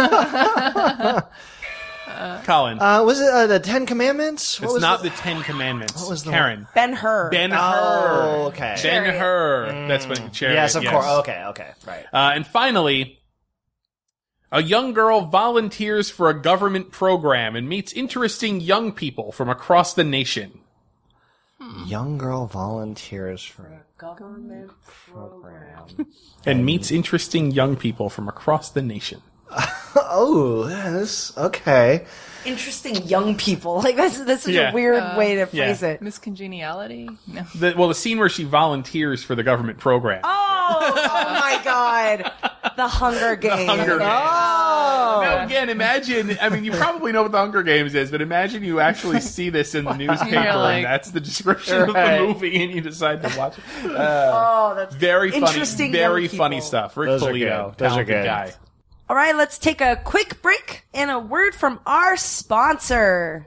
[SPEAKER 5] Colin.
[SPEAKER 3] Was it the Ten Commandments?
[SPEAKER 5] It's not the Ten Commandments. What
[SPEAKER 3] was the
[SPEAKER 5] Karen.
[SPEAKER 2] Ben-Hur.
[SPEAKER 5] Ben-Hur.
[SPEAKER 3] Oh, okay.
[SPEAKER 5] Ben-Hur. That's what chariot.
[SPEAKER 3] Yes, of course. Okay, right.
[SPEAKER 5] And finally, a young girl volunteers for a government program and meets interesting young people from across the nation.
[SPEAKER 3] Young girl volunteers for a government program.
[SPEAKER 5] And meets interesting young people from across the nation.
[SPEAKER 3] Oh, yes. Okay.
[SPEAKER 2] Interesting young people. Like that's such a weird way to phrase it.
[SPEAKER 4] Miscongeniality? No.
[SPEAKER 5] The scene where she volunteers for the government program.
[SPEAKER 2] Oh my God. The Hunger Games.
[SPEAKER 5] Hunger Games.
[SPEAKER 2] Oh.
[SPEAKER 5] Now again, imagine, I mean, you probably know what the Hunger Games is, but imagine you actually see this in the newspaper and that's the description of the movie and you decide to watch it.
[SPEAKER 2] That's
[SPEAKER 5] Very funny,
[SPEAKER 2] interesting
[SPEAKER 5] very
[SPEAKER 2] young people.
[SPEAKER 5] funny stuff. Rick
[SPEAKER 3] Those are
[SPEAKER 5] Polito,
[SPEAKER 3] good. Those are
[SPEAKER 5] talented
[SPEAKER 3] good.
[SPEAKER 5] guy.
[SPEAKER 2] All right, let's take a quick break and a word from our sponsor.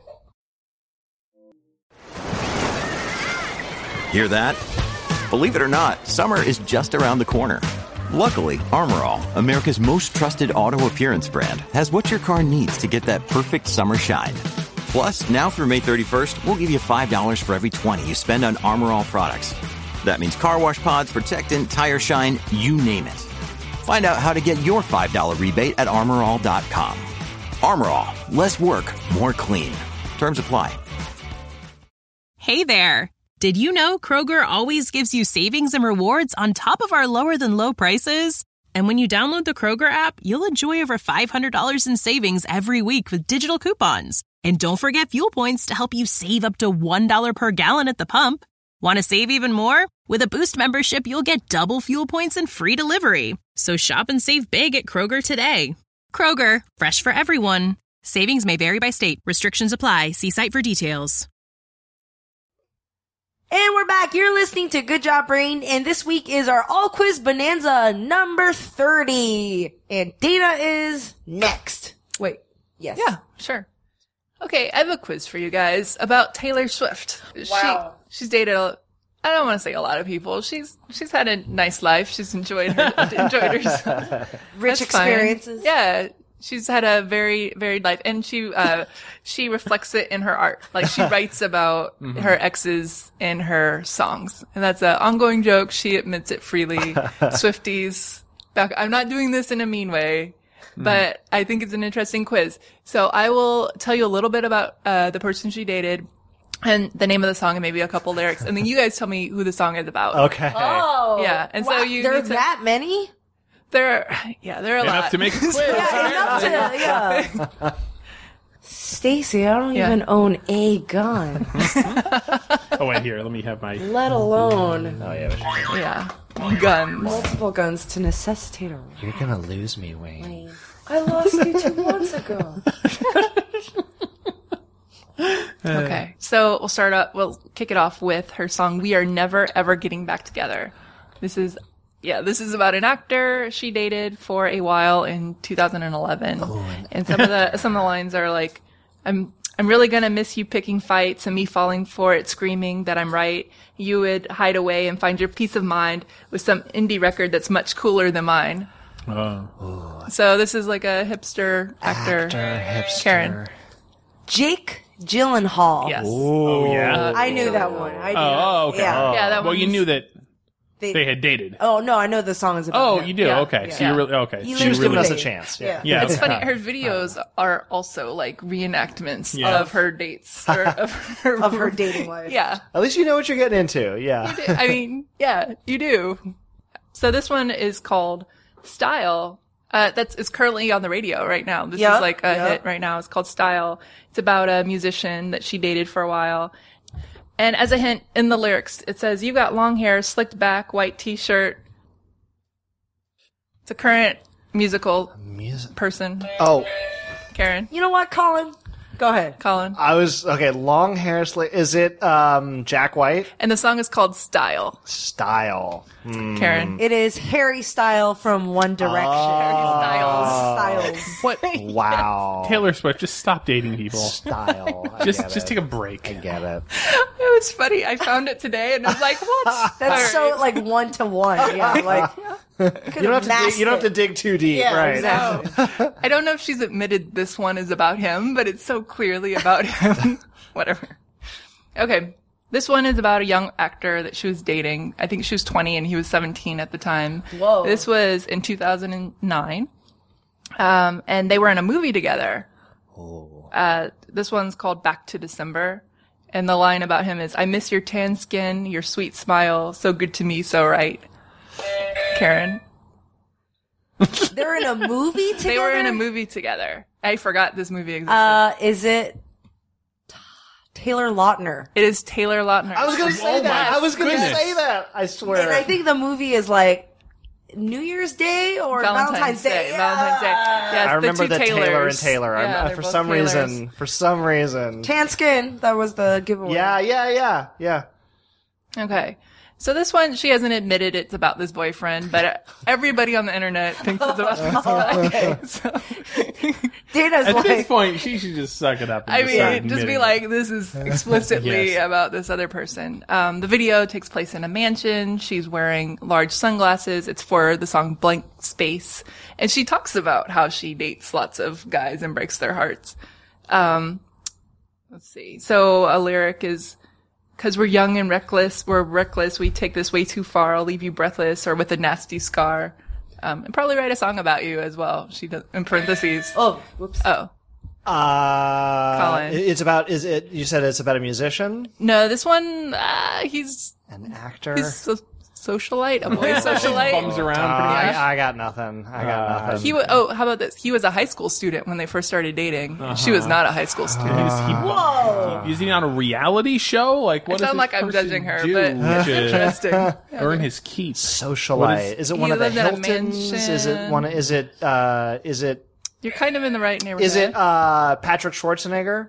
[SPEAKER 6] Hear that? Believe it or not, summer is just around the corner. Luckily, Armor All, America's most trusted auto appearance brand, has what your car needs to get that perfect summer shine. Plus, now through May 31st, we'll give you $5 for every $20 you spend on Armor All products. That means car wash pods, protectant, tire shine, you name it. Find out how to get your $5 rebate at ArmorAll.com. Armor All. Less work, more clean. Terms apply.
[SPEAKER 7] Hey there. Did you know Kroger always gives you savings and rewards on top of our lower-than-low prices? And when you download the Kroger app, you'll enjoy over $500 in savings every week with digital coupons. And don't forget fuel points to help you save up to $1 per gallon at the pump. Want to save even more? With a Boost membership, you'll get double fuel points and free delivery. So shop and save big at Kroger today. Kroger, fresh for everyone. Savings may vary by state. Restrictions apply. See site for details.
[SPEAKER 2] And we're back. You're listening to Good Job Brain, and this week is our All Quiz Bonanza number 30. And Dana is next. Wait, yes.
[SPEAKER 4] Yeah, sure. Okay, I have a quiz for you guys about Taylor Swift.
[SPEAKER 2] Wow.
[SPEAKER 4] She's dated I don't want to say a lot of people. She's had a nice life. She's enjoyed her
[SPEAKER 2] Rich
[SPEAKER 4] That's fine.
[SPEAKER 2] experiences.
[SPEAKER 4] Yeah. She's had a very varied life, and she reflects it in her art. Like she writes about her exes in her songs, and that's an ongoing joke. She admits it freely. Swifties, I'm not doing this in a mean way, but I think it's an interesting quiz. So I will tell you a little bit about the person she dated, and the name of the song, and maybe a couple lyrics, and then you guys tell me who the song is about.
[SPEAKER 3] Okay.
[SPEAKER 2] Oh.
[SPEAKER 4] Yeah, and so you
[SPEAKER 2] there are
[SPEAKER 4] need to-
[SPEAKER 2] that many?
[SPEAKER 4] There are a lot.
[SPEAKER 5] Enough to make a quiz.
[SPEAKER 2] Yeah. Stacy, I don't even own a gun,
[SPEAKER 5] Oh, wait, here, let me have my...
[SPEAKER 2] let alone
[SPEAKER 3] Oh, yeah.
[SPEAKER 4] Yeah, guns.
[SPEAKER 2] multiple guns to necessitate a
[SPEAKER 3] You're gonna lose me, Wayne.
[SPEAKER 2] rain. I lost you 2 months ago.
[SPEAKER 4] Okay, so we'll kick it off with her song, We Are Never Ever Getting Back Together. This is about an actor she dated for a while in 2011. And some of the lines are like, I'm really gonna miss you picking fights and me falling for it, screaming that I'm right. You would hide away and find your peace of mind with some indie record that's much cooler than mine.
[SPEAKER 5] Oh.
[SPEAKER 4] So this is like a hipster actor.
[SPEAKER 3] Hipster.
[SPEAKER 4] Karen.
[SPEAKER 2] Jake Gyllenhaal.
[SPEAKER 4] Yes.
[SPEAKER 5] Oh, yeah?
[SPEAKER 2] I knew that one. I knew
[SPEAKER 5] Oh, okay.
[SPEAKER 2] Yeah.
[SPEAKER 4] Yeah, that
[SPEAKER 5] Well, you
[SPEAKER 4] one's-
[SPEAKER 5] knew that
[SPEAKER 2] They-
[SPEAKER 5] they had dated.
[SPEAKER 2] Oh, no, I know the song is about
[SPEAKER 5] Oh,
[SPEAKER 2] him.
[SPEAKER 5] you do?
[SPEAKER 4] Yeah.
[SPEAKER 5] Okay. So
[SPEAKER 4] Yeah.
[SPEAKER 5] you're really... Okay.
[SPEAKER 2] He
[SPEAKER 5] So
[SPEAKER 3] She
[SPEAKER 5] you
[SPEAKER 3] was
[SPEAKER 2] lives
[SPEAKER 3] giving
[SPEAKER 2] in
[SPEAKER 3] us a
[SPEAKER 2] Date.
[SPEAKER 3] chance.
[SPEAKER 2] Yeah.
[SPEAKER 5] Yeah.
[SPEAKER 4] It's
[SPEAKER 5] okay.
[SPEAKER 4] funny. Her videos are also like reenactments
[SPEAKER 5] Yeah.
[SPEAKER 4] of her dates or of her
[SPEAKER 2] dating life.
[SPEAKER 4] Yeah,
[SPEAKER 3] At least you know what you're getting into. Yeah.
[SPEAKER 4] I mean, yeah, you do. So this one is called Style. It's currently on the radio right now. This
[SPEAKER 2] Yep,
[SPEAKER 4] is like a
[SPEAKER 2] yep.
[SPEAKER 4] hit right now. It's called Style. It's about a musician that she dated for a while. And as a hint in the lyrics, it says, "You got long hair, slicked back, white t-shirt." It's a current musical person.
[SPEAKER 3] Oh,
[SPEAKER 4] Karen.
[SPEAKER 2] You know what, Colin? Go ahead.
[SPEAKER 4] Colin.
[SPEAKER 3] I was okay. Long hair. Is it Jack White?
[SPEAKER 4] And the song is called Style.
[SPEAKER 3] Style.
[SPEAKER 4] Karen.
[SPEAKER 2] It is Harry Style from One Direction. Styles.
[SPEAKER 4] What?
[SPEAKER 3] Wow.
[SPEAKER 5] Taylor Swift, just stop dating people.
[SPEAKER 3] Style. I
[SPEAKER 5] Just
[SPEAKER 3] get
[SPEAKER 5] just
[SPEAKER 3] it.
[SPEAKER 5] take a break.
[SPEAKER 3] I get it.
[SPEAKER 4] It was funny. I found it today and I was like, what?
[SPEAKER 2] That's so like 1-to-1. Yeah, like
[SPEAKER 3] You don't have to dig too deep,
[SPEAKER 2] Yeah,
[SPEAKER 3] right?
[SPEAKER 2] exactly.
[SPEAKER 4] I don't know if she's admitted this one is about him, but it's so clearly about him. Whatever. Okay. This one is about a young actor that she was dating. I think she was 20 and he was 17 at the time.
[SPEAKER 2] Whoa.
[SPEAKER 4] This was in 2009. And they were in a movie together. This one's called Back to December. And the line about him is, I miss your tan skin, your sweet smile, so good to me, so right. Karen.
[SPEAKER 2] They're in a movie together?
[SPEAKER 4] They were in a movie together. I forgot this movie existed.
[SPEAKER 2] Is it Taylor Lautner?
[SPEAKER 4] It is Taylor Lautner.
[SPEAKER 3] I was going to say that. I was going to
[SPEAKER 5] goodness.
[SPEAKER 3] say that. I swear.
[SPEAKER 2] And I think the movie is like New Year's Day or Valentine's Day.
[SPEAKER 4] Valentine's Day. Yes,
[SPEAKER 3] I remember
[SPEAKER 4] the
[SPEAKER 3] the
[SPEAKER 4] two
[SPEAKER 3] Taylor and
[SPEAKER 4] Taylors.
[SPEAKER 3] Taylor.
[SPEAKER 4] Yeah, they're
[SPEAKER 3] For
[SPEAKER 4] both
[SPEAKER 3] some
[SPEAKER 4] Taylors.
[SPEAKER 3] reason.
[SPEAKER 2] Tan skin. That was the giveaway.
[SPEAKER 3] Yeah.
[SPEAKER 4] Okay. So this one, she hasn't admitted it's about this boyfriend, but everybody on the internet thinks it's about this guy.
[SPEAKER 2] Okay.
[SPEAKER 4] So,
[SPEAKER 2] Dana's
[SPEAKER 5] At this
[SPEAKER 2] like,
[SPEAKER 5] point, she should just suck it up. And
[SPEAKER 4] I
[SPEAKER 5] just start
[SPEAKER 4] mean, just be
[SPEAKER 5] admitting
[SPEAKER 4] like, this is explicitly
[SPEAKER 5] Yes.
[SPEAKER 4] about this other person. The video takes place in a mansion. She's wearing large sunglasses. It's for the song Blank Space. And she talks about how she dates lots of guys and breaks their hearts. Let's see. So a lyric is, "'Cause we're young and reckless, we take this way too far, I'll leave you breathless or with a nasty scar. And probably write a song about you as well." She does, in parentheses.
[SPEAKER 2] oh, whoops.
[SPEAKER 4] Oh. Colin.
[SPEAKER 3] It's about. You said it's about a musician,
[SPEAKER 4] No, this one, he's
[SPEAKER 3] an actor.
[SPEAKER 4] a socialite, a boy socialite.
[SPEAKER 5] Bums around pretty much.
[SPEAKER 3] I got nothing.
[SPEAKER 4] How about this? He was a high school student when they first started dating. She was not a high school student.
[SPEAKER 5] Is he on a reality show? Like, what
[SPEAKER 4] I
[SPEAKER 5] does
[SPEAKER 4] sound
[SPEAKER 5] this
[SPEAKER 4] like I'm
[SPEAKER 5] person
[SPEAKER 4] judging her,
[SPEAKER 5] do
[SPEAKER 4] but it's
[SPEAKER 5] to
[SPEAKER 4] interesting.
[SPEAKER 5] earn his keep?
[SPEAKER 3] Socialite. Is it one
[SPEAKER 4] He
[SPEAKER 3] of the
[SPEAKER 4] lived in a
[SPEAKER 3] Hiltons? Is it
[SPEAKER 4] mansion.
[SPEAKER 3] one? Is it?
[SPEAKER 4] You're kind of in the right neighborhood.
[SPEAKER 3] Is it Patrick Schwarzenegger?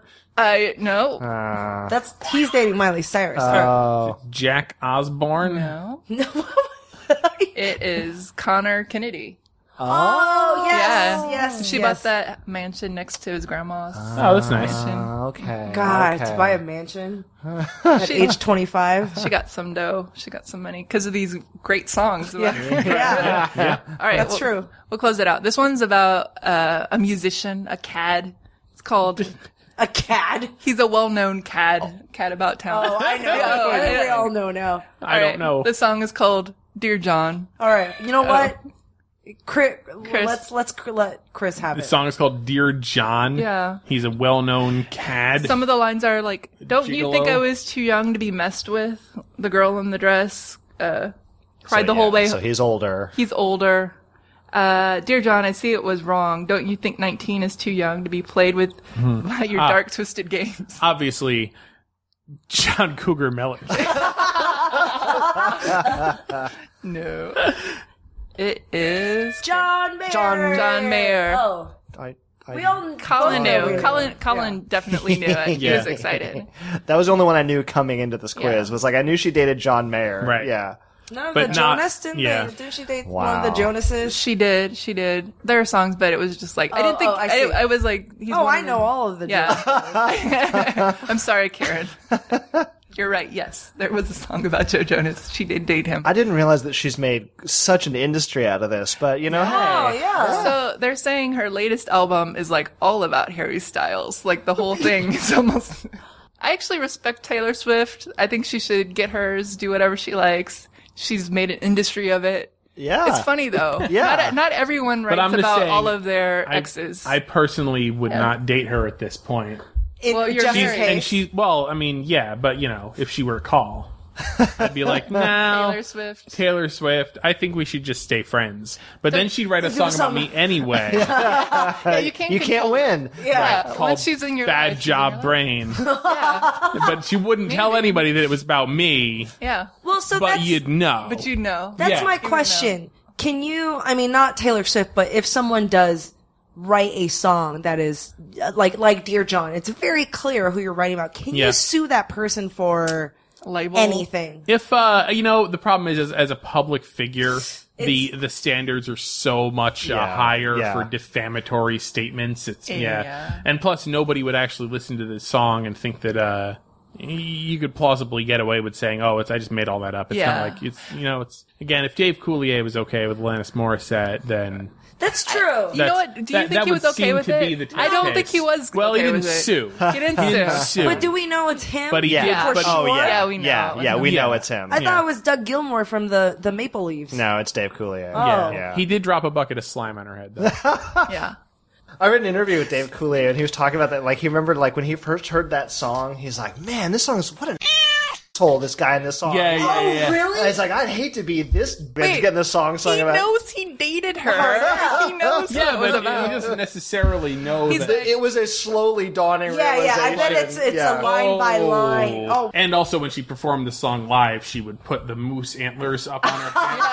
[SPEAKER 4] No.
[SPEAKER 2] He's dating Miley Cyrus.
[SPEAKER 5] Jack Osborne?
[SPEAKER 4] No. It is Connor Kennedy.
[SPEAKER 2] Oh, yes.
[SPEAKER 4] Yeah.
[SPEAKER 2] Yes.
[SPEAKER 4] She bought that mansion next to his grandma's.
[SPEAKER 5] Oh, that's nice.
[SPEAKER 4] mansion.
[SPEAKER 3] Okay.
[SPEAKER 2] God,
[SPEAKER 3] okay.
[SPEAKER 2] to buy a mansion at age 25.
[SPEAKER 4] She got some dough. She got some money because of these great songs.
[SPEAKER 2] Yeah. Yeah.
[SPEAKER 4] All right.
[SPEAKER 2] That's true.
[SPEAKER 4] We'll close it out. This one's about a musician, a cad. It's called...
[SPEAKER 2] A cad.
[SPEAKER 4] He's a well-known cad. Cad about town.
[SPEAKER 2] Oh, I know.
[SPEAKER 4] Yeah,
[SPEAKER 2] I think we
[SPEAKER 4] yeah.
[SPEAKER 2] all know now.
[SPEAKER 5] I don't know.
[SPEAKER 4] The song is called Dear John.
[SPEAKER 2] All right. You know what? Chris.
[SPEAKER 4] Chris.
[SPEAKER 2] Let's let Chris have
[SPEAKER 5] The
[SPEAKER 2] it.
[SPEAKER 5] song is called Dear John.
[SPEAKER 4] Yeah.
[SPEAKER 5] He's a well-known cad.
[SPEAKER 4] Some of the lines are like, "Don't you think
[SPEAKER 5] Gigolo.
[SPEAKER 4] I was too young to be messed with?" The girl in the dress cried the whole way.
[SPEAKER 3] So he's older.
[SPEAKER 4] He's older. Dear John, I see it was wrong. Don't you think 19 is too young to be played with by your dark, twisted games?
[SPEAKER 5] Obviously, John Cougar Mellon.
[SPEAKER 4] No. It is
[SPEAKER 2] John Mayer.
[SPEAKER 3] John
[SPEAKER 4] Mayer.
[SPEAKER 2] Oh. We all
[SPEAKER 4] Colin
[SPEAKER 2] both
[SPEAKER 4] knew.
[SPEAKER 2] know.
[SPEAKER 4] Colin definitely knew it. He
[SPEAKER 5] Yeah.
[SPEAKER 4] was excited.
[SPEAKER 3] That was the only one I knew coming into this quiz.
[SPEAKER 4] Yeah.
[SPEAKER 3] Was like I knew she dated John Mayer.
[SPEAKER 5] Right.
[SPEAKER 3] Yeah.
[SPEAKER 2] None of
[SPEAKER 5] But
[SPEAKER 2] the
[SPEAKER 5] not-
[SPEAKER 2] Jonas, didn't
[SPEAKER 5] yeah.
[SPEAKER 2] they? Didn't she date
[SPEAKER 3] Wow.
[SPEAKER 2] one of the Jonases?
[SPEAKER 4] She did. There are songs, but it was just like, I didn't think,
[SPEAKER 2] I see.
[SPEAKER 4] I was like, he's
[SPEAKER 2] Oh,
[SPEAKER 4] one
[SPEAKER 2] I
[SPEAKER 4] of
[SPEAKER 2] know
[SPEAKER 4] the-
[SPEAKER 2] all of the
[SPEAKER 4] Yeah.
[SPEAKER 2] Jonases.
[SPEAKER 4] I'm sorry, Karen. You're right. Yes. There was a song about Joe Jonas. She did date him.
[SPEAKER 3] I didn't realize that she's made such an industry out of this, but you know,
[SPEAKER 2] Oh,
[SPEAKER 3] hey.
[SPEAKER 2] yeah.
[SPEAKER 4] So they're saying her latest album is like all about Harry Styles. Like the whole thing is almost. I actually respect Taylor Swift. I think she should get hers, do whatever she likes. She's made an industry of it.
[SPEAKER 3] Yeah.
[SPEAKER 4] It's funny though.
[SPEAKER 3] Yeah.
[SPEAKER 4] Not everyone
[SPEAKER 5] But I'm
[SPEAKER 4] writes
[SPEAKER 5] just
[SPEAKER 4] about
[SPEAKER 5] saying,
[SPEAKER 4] all of their exes.
[SPEAKER 5] I personally would not date her at this point.
[SPEAKER 4] Well, you're
[SPEAKER 2] just in
[SPEAKER 4] married.
[SPEAKER 2] case.
[SPEAKER 5] And she, well, I mean, yeah, but you know, if she were a call, I'd be like, no.
[SPEAKER 4] Taylor Swift.
[SPEAKER 5] I think we should just stay friends. But then she'd write a song about me anyway.
[SPEAKER 4] Yeah, you can't.
[SPEAKER 3] You can't win.
[SPEAKER 2] Yeah.
[SPEAKER 4] Once
[SPEAKER 5] Called
[SPEAKER 4] she's in your
[SPEAKER 5] Bad
[SPEAKER 4] life,
[SPEAKER 5] Job
[SPEAKER 4] you're
[SPEAKER 5] Brain.
[SPEAKER 4] Yeah.
[SPEAKER 5] But she wouldn't tell anybody that it was about me,
[SPEAKER 4] Yeah.
[SPEAKER 2] Well, so
[SPEAKER 5] but
[SPEAKER 2] that's,
[SPEAKER 5] you'd know.
[SPEAKER 4] But you know.
[SPEAKER 2] that's
[SPEAKER 5] Yeah.
[SPEAKER 2] my
[SPEAKER 5] You
[SPEAKER 2] question. Can you, I mean, not Taylor Swift, but if someone does write a song that is like Dear John, it's very clear who you're writing about. Can you sue that person for
[SPEAKER 4] Label.
[SPEAKER 2] anything?
[SPEAKER 5] If the problem is as a public figure, the standards are so much higher for defamatory statements. It's and plus nobody would actually listen to this song and think that you could plausibly get away with saying, "Oh, I just made all that up." It's not like it's again, if Dave Coulier was okay with Alanis Morissette, then.
[SPEAKER 2] That's true.
[SPEAKER 4] You know what? Do you think he was okay with it? I don't think he was.
[SPEAKER 5] Well,
[SPEAKER 4] okay
[SPEAKER 5] he didn't
[SPEAKER 4] with it.
[SPEAKER 5] sue.
[SPEAKER 4] He didn't sue.
[SPEAKER 2] But do we know it's him?
[SPEAKER 5] But he did.
[SPEAKER 2] For sure.
[SPEAKER 4] Yeah, we know.
[SPEAKER 3] We know it's him.
[SPEAKER 2] I thought it was Doug Gilmour from the Maple Leafs.
[SPEAKER 3] No, it's Dave Coulier.
[SPEAKER 2] Oh.
[SPEAKER 3] Yeah.
[SPEAKER 5] He did drop a bucket of slime on her head, though.
[SPEAKER 4] Yeah.
[SPEAKER 3] I read an interview with Dave Coulier, and he was talking about that. Like, he remembered, like, when he first heard that song, he's like, man, this song is, what an asshole, this guy in this song.
[SPEAKER 5] Yeah.
[SPEAKER 2] Really?
[SPEAKER 3] And he's like, I'd hate to be this bitch getting this song sung
[SPEAKER 4] He
[SPEAKER 3] about.
[SPEAKER 4] knows he dated her. He knows what it was
[SPEAKER 5] but
[SPEAKER 4] about.
[SPEAKER 5] he doesn't necessarily know that.
[SPEAKER 3] It was a slowly dawning realization.
[SPEAKER 2] Yeah, I bet it's a line by line. Oh.
[SPEAKER 5] And also, when she performed the song live, she would put the moose antlers up on her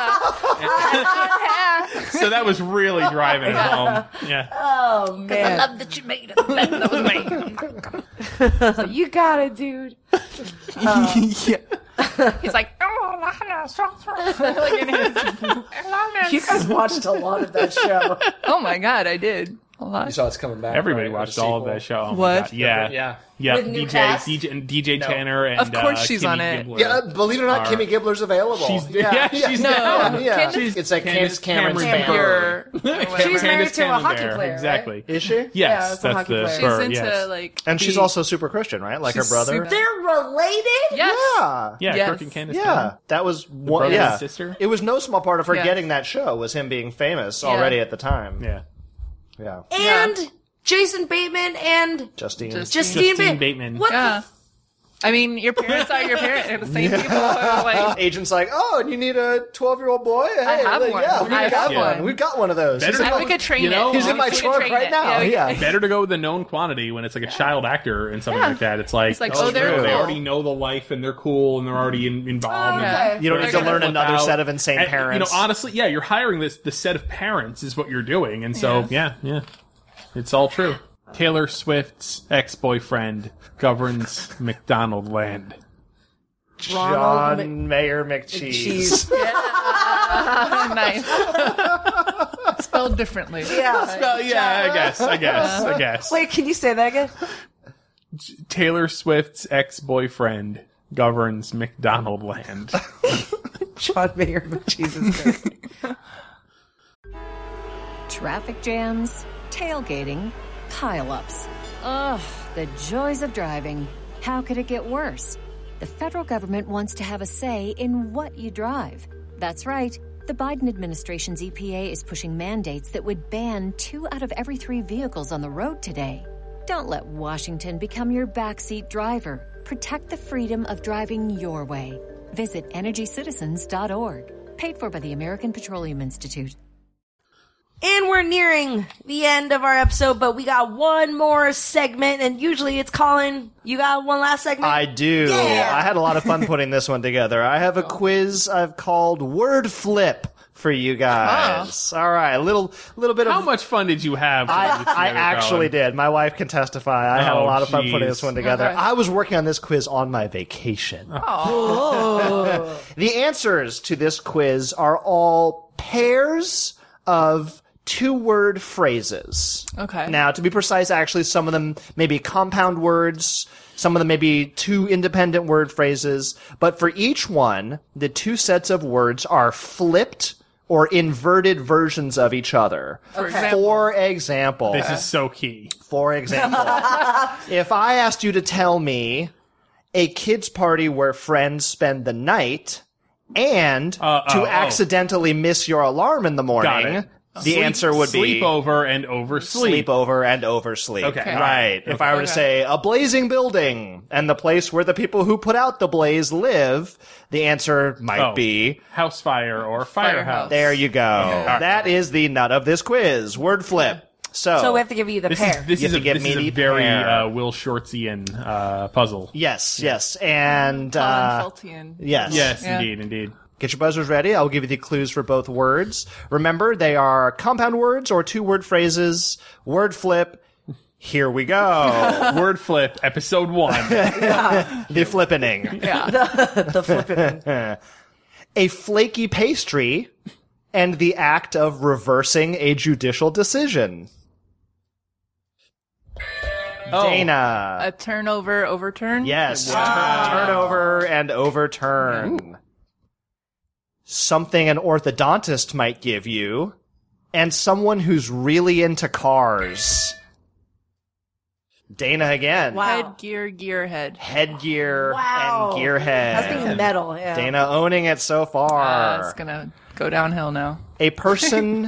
[SPEAKER 5] head. So that was really driving it home. Yeah.
[SPEAKER 2] Oh, man.
[SPEAKER 4] I love that you made it. That was me.
[SPEAKER 2] You got it, dude.
[SPEAKER 4] He's like, like in his,
[SPEAKER 2] You guys watched a lot of that show.
[SPEAKER 4] oh my god, I did a lot.
[SPEAKER 3] You saw it's coming back.
[SPEAKER 5] Everybody
[SPEAKER 3] right,
[SPEAKER 5] watched
[SPEAKER 3] with a
[SPEAKER 5] all of
[SPEAKER 3] sequel.
[SPEAKER 5] that show. Oh my
[SPEAKER 4] What?
[SPEAKER 5] God. Yeah.
[SPEAKER 2] With new cast?
[SPEAKER 5] DJ Tanner and
[SPEAKER 4] Of course she's
[SPEAKER 5] Kimmy
[SPEAKER 4] on it.
[SPEAKER 5] Gibbler.
[SPEAKER 3] Yeah, believe it or not,
[SPEAKER 5] Are-
[SPEAKER 3] Kimmy Gibbler's available.
[SPEAKER 5] She's
[SPEAKER 3] yeah,
[SPEAKER 5] she's
[SPEAKER 4] No.
[SPEAKER 5] down.
[SPEAKER 3] yeah.
[SPEAKER 4] Candace-
[SPEAKER 3] It's like Candace Cameron's
[SPEAKER 5] Cameron
[SPEAKER 3] Burr.
[SPEAKER 2] She's married to a hockey
[SPEAKER 5] Bear.
[SPEAKER 2] player, right?
[SPEAKER 5] Exactly.
[SPEAKER 3] Is she?
[SPEAKER 5] Yes,
[SPEAKER 2] it's a
[SPEAKER 5] that's
[SPEAKER 2] hockey
[SPEAKER 5] the
[SPEAKER 2] player.
[SPEAKER 4] She's
[SPEAKER 5] Burr,
[SPEAKER 4] into
[SPEAKER 5] yes.
[SPEAKER 4] like,
[SPEAKER 3] And she's also super Christian, right? Like her
[SPEAKER 4] She's
[SPEAKER 3] brother?
[SPEAKER 4] super-
[SPEAKER 2] They're related?
[SPEAKER 4] yes.
[SPEAKER 3] Yeah.
[SPEAKER 5] Yeah,
[SPEAKER 4] Yes.
[SPEAKER 5] Kirk and Candace.
[SPEAKER 3] Yeah, that was one.
[SPEAKER 5] brother
[SPEAKER 3] Yeah,
[SPEAKER 5] and sister?
[SPEAKER 3] It was no small part of her
[SPEAKER 4] Yeah.
[SPEAKER 3] getting that show was him being famous already at the time.
[SPEAKER 5] Yeah.
[SPEAKER 3] Yeah.
[SPEAKER 2] And Jason Bateman and
[SPEAKER 3] Justine.
[SPEAKER 2] Justine
[SPEAKER 5] Bateman.
[SPEAKER 2] What
[SPEAKER 4] Yeah. I mean, your parents are your parents. They're the same people. Who are like,
[SPEAKER 3] Agent's like, oh, and you need a 12-year-old boy? Hey,
[SPEAKER 4] I have
[SPEAKER 3] like,
[SPEAKER 4] one.
[SPEAKER 3] Yeah, we
[SPEAKER 4] I
[SPEAKER 3] got
[SPEAKER 4] have
[SPEAKER 3] one.
[SPEAKER 4] one.
[SPEAKER 3] We've got one of those.
[SPEAKER 5] Better
[SPEAKER 4] we could train
[SPEAKER 5] You know,
[SPEAKER 4] it.
[SPEAKER 3] He's in my
[SPEAKER 4] We could
[SPEAKER 3] trunk
[SPEAKER 4] train
[SPEAKER 3] right
[SPEAKER 4] it.
[SPEAKER 3] now.
[SPEAKER 4] we
[SPEAKER 3] Yeah.
[SPEAKER 4] could-
[SPEAKER 5] Better to go with the known quantity when it's like a child actor and something
[SPEAKER 4] Yeah.
[SPEAKER 5] like that. It's like,
[SPEAKER 4] It's like, oh, they're
[SPEAKER 5] true. They
[SPEAKER 4] cool.
[SPEAKER 5] already know the life and they're cool and they're already involved.
[SPEAKER 2] okay.
[SPEAKER 3] You don't
[SPEAKER 4] They're
[SPEAKER 3] need to
[SPEAKER 4] gonna
[SPEAKER 3] learn
[SPEAKER 5] flip
[SPEAKER 3] another
[SPEAKER 5] out.
[SPEAKER 3] set of insane
[SPEAKER 5] And,
[SPEAKER 3] parents.
[SPEAKER 5] honestly, yeah, you're hiring the set of parents is what you're doing, and so yeah, it's all true. Taylor Swift's ex-boyfriend governs McDonald Land.
[SPEAKER 2] Ronald
[SPEAKER 3] John Mayer McCheese.
[SPEAKER 4] nice. Spelled differently.
[SPEAKER 2] Yeah.
[SPEAKER 5] Well, yeah, I guess.
[SPEAKER 2] Wait, can you say that again?
[SPEAKER 5] Taylor Swift's ex-boyfriend governs McDonald Land.
[SPEAKER 2] John Mayer Jesus.
[SPEAKER 8] Traffic jams, tailgating, pileups. Ugh, the joys of driving. How could it get worse? The federal government wants to have a say in what you drive. That's right. The Biden administration's EPA is pushing mandates that would ban 2 out of every 3 vehicles on the road today. Don't let Washington become your backseat driver. Protect the freedom of driving your way. Visit EnergyCitizens.org. Paid for by the American Petroleum Institute.
[SPEAKER 2] And we're nearing the end of our episode, but we got one more segment, and usually it's Colin. You got one last segment?
[SPEAKER 3] I do.
[SPEAKER 2] Yeah.
[SPEAKER 3] I had a lot of fun putting this one together. I have a quiz I've called Word Flip for you guys. All right, a little bit of...
[SPEAKER 5] How much fun did you have?
[SPEAKER 3] I actually did. My wife can testify. I had a
[SPEAKER 5] Oh,
[SPEAKER 3] lot of fun
[SPEAKER 5] geez.
[SPEAKER 3] putting this one together.
[SPEAKER 4] Okay.
[SPEAKER 3] I was working on this quiz on my vacation. The answers to this quiz are all pairs of 2-word phrases.
[SPEAKER 4] Okay.
[SPEAKER 3] Now, to be precise, actually, some of them may be compound words. Some of them may be 2 independent word phrases. But for each one, the 2 sets of words are flipped or inverted versions of each other. For example,
[SPEAKER 5] This is so key.
[SPEAKER 3] for example, if I asked you to tell me a kid's party where friends spend the night and to accidentally miss your alarm in the morning,
[SPEAKER 5] it.
[SPEAKER 3] the answer would be
[SPEAKER 5] sleepover and oversleep.
[SPEAKER 3] sleepover and oversleep.
[SPEAKER 5] Okay.
[SPEAKER 3] Right. If I were to say a blazing building and the place where the people who put out the blaze live, the answer might be
[SPEAKER 5] house fire or firehouse.
[SPEAKER 3] there you go. That is the nut of this quiz. Word flip.
[SPEAKER 2] So we have to give you the pair.
[SPEAKER 5] This
[SPEAKER 3] You
[SPEAKER 5] is
[SPEAKER 3] have
[SPEAKER 5] a,
[SPEAKER 3] to give
[SPEAKER 5] this
[SPEAKER 3] me
[SPEAKER 5] is a
[SPEAKER 3] the
[SPEAKER 5] very
[SPEAKER 3] pair.
[SPEAKER 5] Will Shortzian puzzle.
[SPEAKER 3] Yes, and
[SPEAKER 4] Colin Feltian.
[SPEAKER 3] yes.
[SPEAKER 5] Yes,
[SPEAKER 4] Yeah.
[SPEAKER 5] indeed.
[SPEAKER 3] Get your buzzers ready. I'll give you the clues for both words. Remember, they are compound words or two-word phrases. Word flip. Here we go.
[SPEAKER 5] Word flip, episode 1.
[SPEAKER 3] The flippening.
[SPEAKER 4] Yeah.
[SPEAKER 2] The flipping.
[SPEAKER 3] A flaky pastry and the act of reversing a judicial decision. Dana.
[SPEAKER 4] A turnover, overturn?
[SPEAKER 3] Yes. Turnover and overturn. Something an orthodontist might give you, and someone who's really into cars. Dana again.
[SPEAKER 2] Wow.
[SPEAKER 4] Headgear, gearhead.
[SPEAKER 3] Headgear
[SPEAKER 2] Wow.
[SPEAKER 3] and gearhead.
[SPEAKER 2] I was thinking metal, yeah.
[SPEAKER 3] Dana owning it so far.
[SPEAKER 4] It's gonna go downhill now.
[SPEAKER 3] A person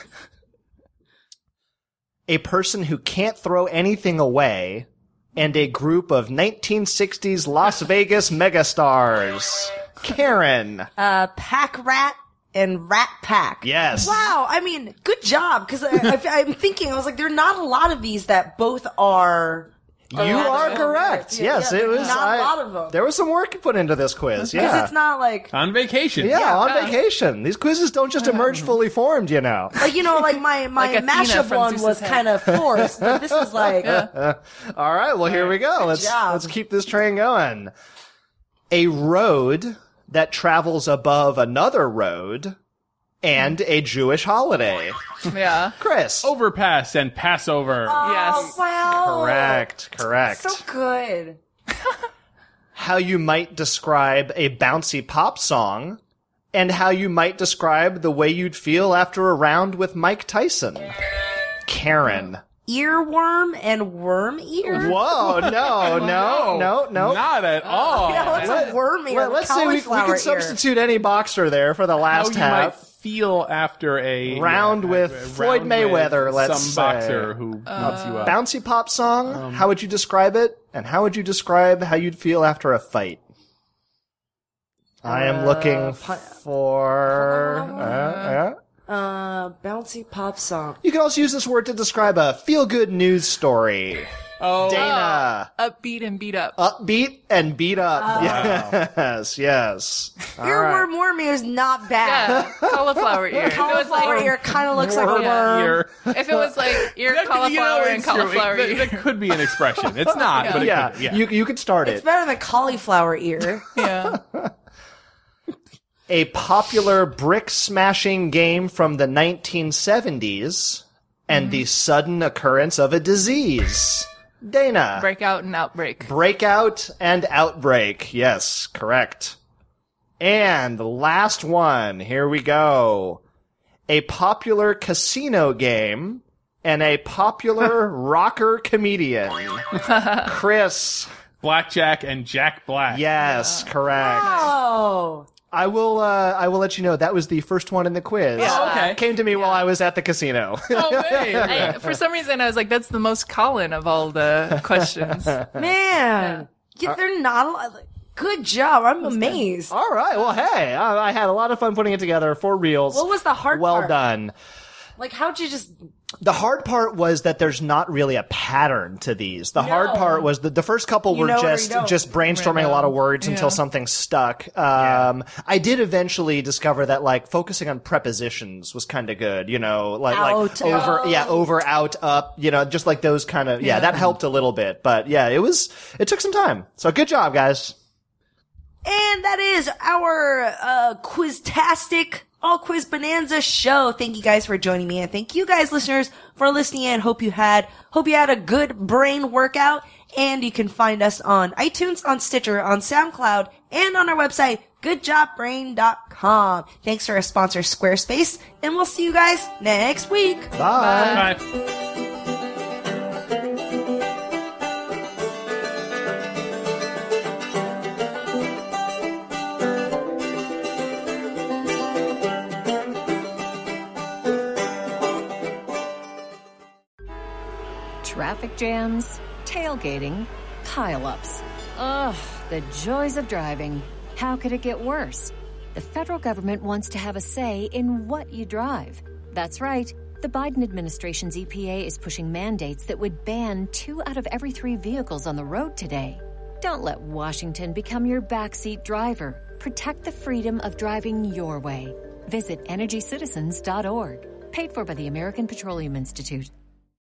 [SPEAKER 3] who can't throw anything away, and a group of 1960s Las Vegas megastars. Karen.
[SPEAKER 2] Pack Rat and Rat Pack.
[SPEAKER 3] Yes.
[SPEAKER 2] Wow, I mean, good job, because I'm thinking, I was like, there are not a lot of these that both are...
[SPEAKER 3] You are correct.
[SPEAKER 2] Yeah,
[SPEAKER 3] Yes,
[SPEAKER 2] yeah,
[SPEAKER 3] it was.
[SPEAKER 2] not a lot of them.
[SPEAKER 3] There was some work put into this quiz.
[SPEAKER 2] Because
[SPEAKER 3] Yeah.
[SPEAKER 2] it's not like...
[SPEAKER 5] On vacation.
[SPEAKER 3] Yeah, on vacation. These quizzes don't just emerge fully formed, you know.
[SPEAKER 2] Like, you know, like my
[SPEAKER 4] Like Athena
[SPEAKER 2] mashup
[SPEAKER 4] from
[SPEAKER 2] one
[SPEAKER 4] Zeus's
[SPEAKER 2] was
[SPEAKER 4] head.
[SPEAKER 2] kind of forced, but this was like...
[SPEAKER 3] All right, well, here we go.
[SPEAKER 2] job.
[SPEAKER 3] Let's keep this train going. A road that travels above another road and a Jewish holiday.
[SPEAKER 4] Yeah.
[SPEAKER 3] Chris.
[SPEAKER 5] Overpass and Passover.
[SPEAKER 2] Oh,
[SPEAKER 4] Yes.
[SPEAKER 2] wow.
[SPEAKER 3] Correct.
[SPEAKER 2] So good.
[SPEAKER 3] How you might describe a bouncy pop song and how you might describe the way you'd feel after a round with Mike Tyson. Karen.
[SPEAKER 2] Earworm and worm ear?
[SPEAKER 3] Whoa, no.
[SPEAKER 5] Not at all.
[SPEAKER 2] Yeah, what's a worm ear?
[SPEAKER 3] Well, let's say we
[SPEAKER 2] Cauliflower
[SPEAKER 3] can
[SPEAKER 2] ear.
[SPEAKER 3] substitute any boxer there for the
[SPEAKER 5] How
[SPEAKER 3] last
[SPEAKER 5] you might
[SPEAKER 3] half.
[SPEAKER 5] feel after a
[SPEAKER 3] Round with Floyd Mayweather, let's
[SPEAKER 5] some
[SPEAKER 3] say.
[SPEAKER 5] boxer who beats you up.
[SPEAKER 3] Bouncy pop song, how would you describe it? And how would you describe how you'd feel after a fight? I am looking for...
[SPEAKER 2] Bouncy pop song.
[SPEAKER 3] You can also use this word to describe a feel-good news story.
[SPEAKER 5] Oh,
[SPEAKER 3] Dana.
[SPEAKER 4] Upbeat and beat up.
[SPEAKER 3] Upbeat and beat up. Yes. All right.
[SPEAKER 2] Earworm worm ear is not bad.
[SPEAKER 4] Yeah. Cauliflower ear. If it was
[SPEAKER 2] Cauliflower
[SPEAKER 4] like,
[SPEAKER 2] ear kind of looks like a worm.
[SPEAKER 5] ear.
[SPEAKER 4] if it was like ear
[SPEAKER 5] That-
[SPEAKER 4] cauliflower and
[SPEAKER 5] it's true.
[SPEAKER 4] cauliflower
[SPEAKER 5] That-
[SPEAKER 4] ear.
[SPEAKER 5] That could be an expression. It's not, but it
[SPEAKER 3] Yeah,
[SPEAKER 5] could be. Yeah.
[SPEAKER 3] you could start
[SPEAKER 2] It's
[SPEAKER 3] it.
[SPEAKER 2] better than cauliflower ear.
[SPEAKER 4] Yeah.
[SPEAKER 3] A popular brick-smashing game from the 1970s and the sudden occurrence of a disease. Dana.
[SPEAKER 4] Breakout and outbreak.
[SPEAKER 3] Breakout and outbreak. Yes, correct. And the last one. Here we go. A popular casino game and a popular rocker comedian. Chris.
[SPEAKER 5] Blackjack and Jack Black.
[SPEAKER 3] Yes, correct.
[SPEAKER 2] Oh.
[SPEAKER 3] I will let you know that was the first one in the quiz.
[SPEAKER 5] Oh, okay.
[SPEAKER 3] Came to me while I was at the casino.
[SPEAKER 5] Oh, hey.
[SPEAKER 4] For some reason, I was like, that's the most Colin of all the questions.
[SPEAKER 2] Man. Yeah, they're not a lot. Good job. I'm amazed.
[SPEAKER 3] All right. Well, hey, I had a lot of fun putting it together for reals.
[SPEAKER 2] What was the hard
[SPEAKER 3] Well
[SPEAKER 2] part?
[SPEAKER 3] done.
[SPEAKER 2] Like, how'd you just...
[SPEAKER 3] The hard part was that there's not really a pattern to these. The hard part was the first couple
[SPEAKER 2] You
[SPEAKER 3] were
[SPEAKER 2] know it or you
[SPEAKER 3] just
[SPEAKER 2] don't.
[SPEAKER 3] brainstorming a lot of words until something stuck. I did eventually discover that like focusing on prepositions was kind of good. You know, like
[SPEAKER 2] Out,
[SPEAKER 3] over, out, up. You know, just like those kind of that helped a little bit. But yeah, it took some time. So good job, guys.
[SPEAKER 2] And that is our Quiztastic All Quiz Bonanza show. Thank you guys for joining me, and thank you guys, listeners, for listening in. Hope you had a good brain workout. And you can find us on iTunes, on Stitcher, on SoundCloud, and on our website, goodjobbrain.com. Thanks to our sponsor, Squarespace, and we'll see you guys next week.
[SPEAKER 3] Bye.
[SPEAKER 5] Bye.
[SPEAKER 8] Traffic jams, tailgating, pileups. Ugh, the joys of driving. How could it get worse? The federal government wants to have a say in what you drive. That's right. The Biden administration's EPA is pushing mandates that would ban 2 out of every 3 vehicles on the road today. Don't let Washington become your backseat driver. Protect the freedom of driving your way. Visit EnergyCitizens.org. Paid for by the American Petroleum Institute.